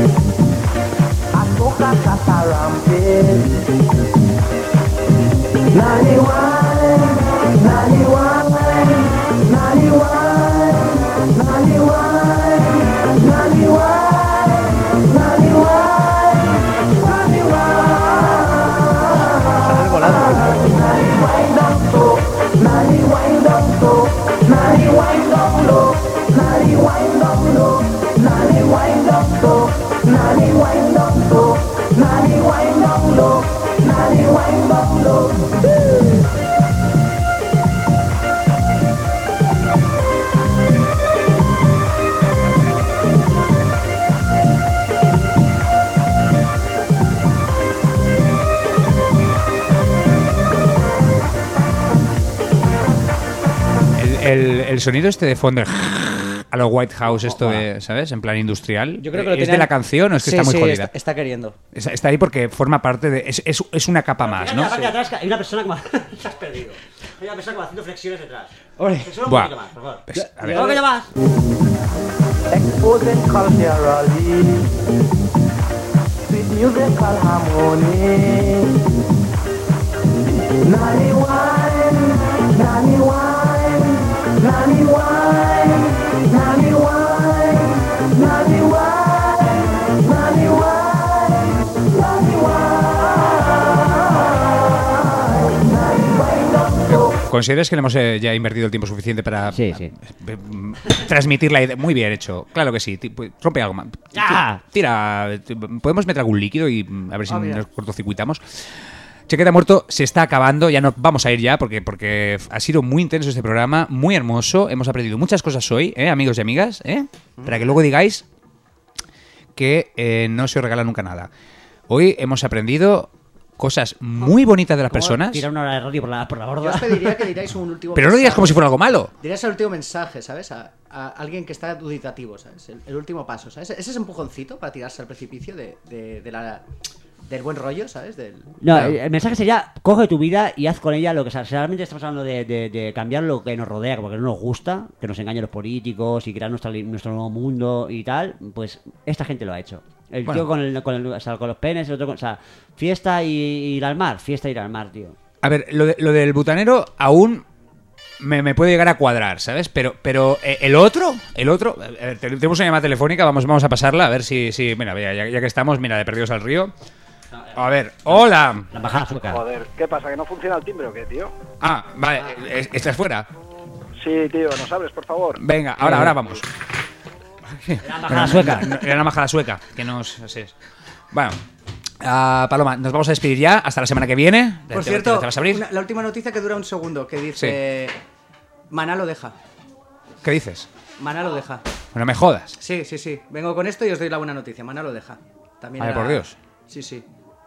Atoka Kasa Rampage Nani wine, Nani wine, Nani wine, Nani wine, Nani wine, Nani wine, Nani El, el- el sonido este de fondo, a lo White House, esto de, ¿sabes? En plan industrial. Yo creo que lo ¿Es de tenían- la canción o es que Sí, está muy sí, jodida? Está, está queriendo. Está, está ahí porque forma parte de. Es, es, es una capa más, Fíjate, ¿no? la parte de atrás, que hay una persona como... Te has perdido. Hay una persona como haciendo flexiones detrás. Oye. Flexiona un Buah. poquito más, por favor. Pues, a ver. Un poquito más. Exposing culturally sweet musical harmony. Nani wine, nani wine, nani wine, nani wine, nani wine, nani wine, nani wine, nani wine don't go. ¿Consideras que le hemos eh, ya invertido el tiempo suficiente para Sí, sí. eh, mm, transmitir la idea? Muy bien hecho. Claro que sí. Ti- pues, Rompe algo más. ¡Ya! Tira. t- ¿Podemos meter algún líquido y mm, a ver si Ah, mira. nos cortocircuitamos? Chaqueta Muerto se está acabando, ya no vamos a ir ya porque, porque ha sido muy intenso este programa, muy hermoso, hemos aprendido muchas cosas hoy, ¿eh, amigos y amigas? ¿eh? Para que luego digáis que eh, no se os regala nunca nada. Hoy hemos aprendido cosas muy bonitas de las personas. Tirar una hora de radio por la, por la borda. Yo os pediría que diráis un último Pero no lo digas como si fuera algo malo. Dirías el último mensaje, ¿sabes? A, a alguien que está duditativo, ¿sabes? El, el último paso, ¿sabes? Ese es empujoncito para tirarse al precipicio de, de, de la, del buen rollo, ¿sabes? Del... No, claro. el, el mensaje sería, coge tu vida y haz con ella lo que sea. Realmente estamos hablando de, de, de cambiar lo que nos rodea, porque no nos gusta, que nos engañen los políticos y crear nuestra, nuestro nuevo mundo y tal. Pues esta gente lo ha hecho. El bueno. tío con, el, con, el, o sea, con los penes, el otro con... O sea, fiesta y ir al mar, fiesta y ir al mar, tío. A ver, lo, de, lo del butanero aún me, me puede llegar a cuadrar, ¿sabes? Pero pero eh, el otro, el otro... A ver, tenemos una llamada telefónica, vamos, vamos a pasarla, a ver si... si mira, ya, ya que estamos, mira, de Perdidos al Río. A ver, hola. La embajada sueca. Joder, ¿qué pasa? ¿Que no funciona el timbre o qué, tío? Ah, vale, ¿estás fuera? Sí, tío, ¿nos abres, por favor? Venga, ahora, ahora vamos. Era la embajada sueca. Era la embajada sueca, que nos... Así es. Bueno, uh, Paloma, nos vamos a despedir ya hasta la semana que viene. Por ¿Te, cierto, te, te vas a abrir? Una, la última noticia que dura un segundo, que dice... Sí. Maná lo deja. ¿Qué dices? Maná lo deja. Bueno, me jodas. Sí, sí, sí. Vengo con esto y os doy la buena noticia. Maná lo deja. También Ay, era... por Dios. Sí, sí.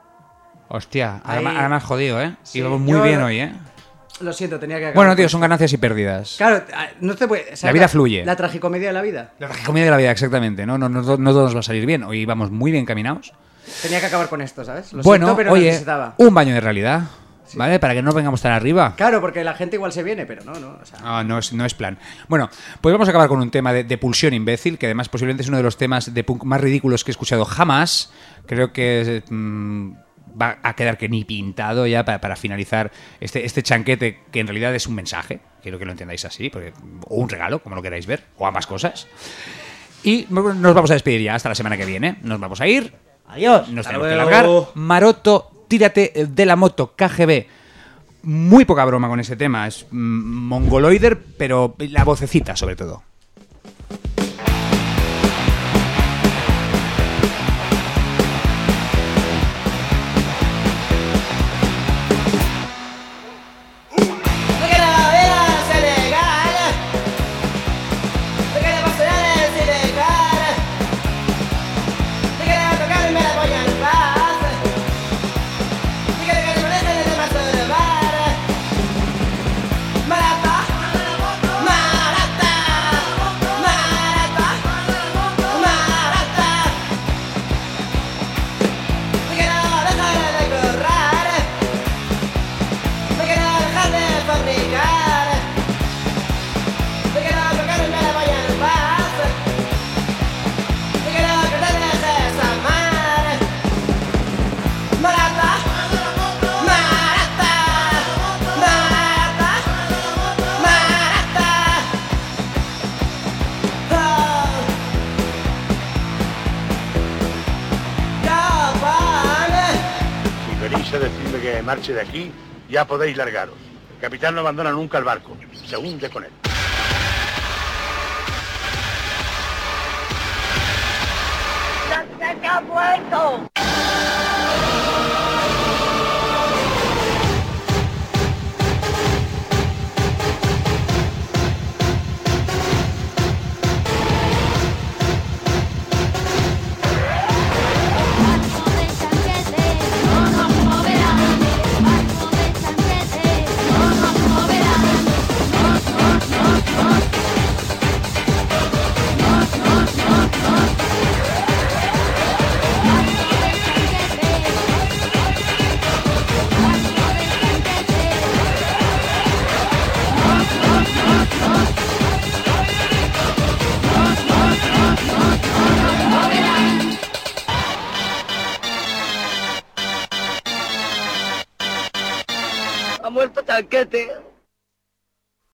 Hostia, Ahí... ahora me has jodido, ¿eh? Sí, Íbamos muy yo... bien hoy, ¿eh? Lo siento, tenía que acabar. Bueno, tío, son ganancias y pérdidas. Claro, no te puede... O sea, la vida la, fluye. La tragicomedia de la vida. La tragicomedia de la vida, exactamente, ¿no? No, no, no, no todo nos va a salir bien. Hoy vamos muy bien caminados. Tenía que acabar con esto, ¿sabes? Lo bueno, siento, pero oye, necesitaba. Un baño de realidad, sí. ¿Vale? Para que no vengamos tan arriba. Claro, porque la gente igual se viene, pero no, no. O sea... Ah, no, es, no es plan. Bueno, pues vamos a acabar con un tema de, de pulsión imbécil, que además posiblemente es uno de los temas de punk más ridículos que he escuchado jamás. Creo que... Mmm, va a quedar que ni pintado ya para, para finalizar este, este chanquete, que en realidad es un mensaje, quiero que lo entendáis así, porque, o un regalo, como lo queráis ver, o ambas cosas. Y nos vamos a despedir ya hasta la semana que viene. Nos vamos a ir. Adiós. Nos tenemos que largar. Maroto, tírate de la moto, K G B. Muy poca broma con ese tema. Es mm, mongoloider, pero la vocecita sobre todo. Decirme que marche de aquí, ya podéis largaros. El capitán no abandona nunca el barco, se hunde con él. ¡Se ha muerto! Ha muerto Chanquete.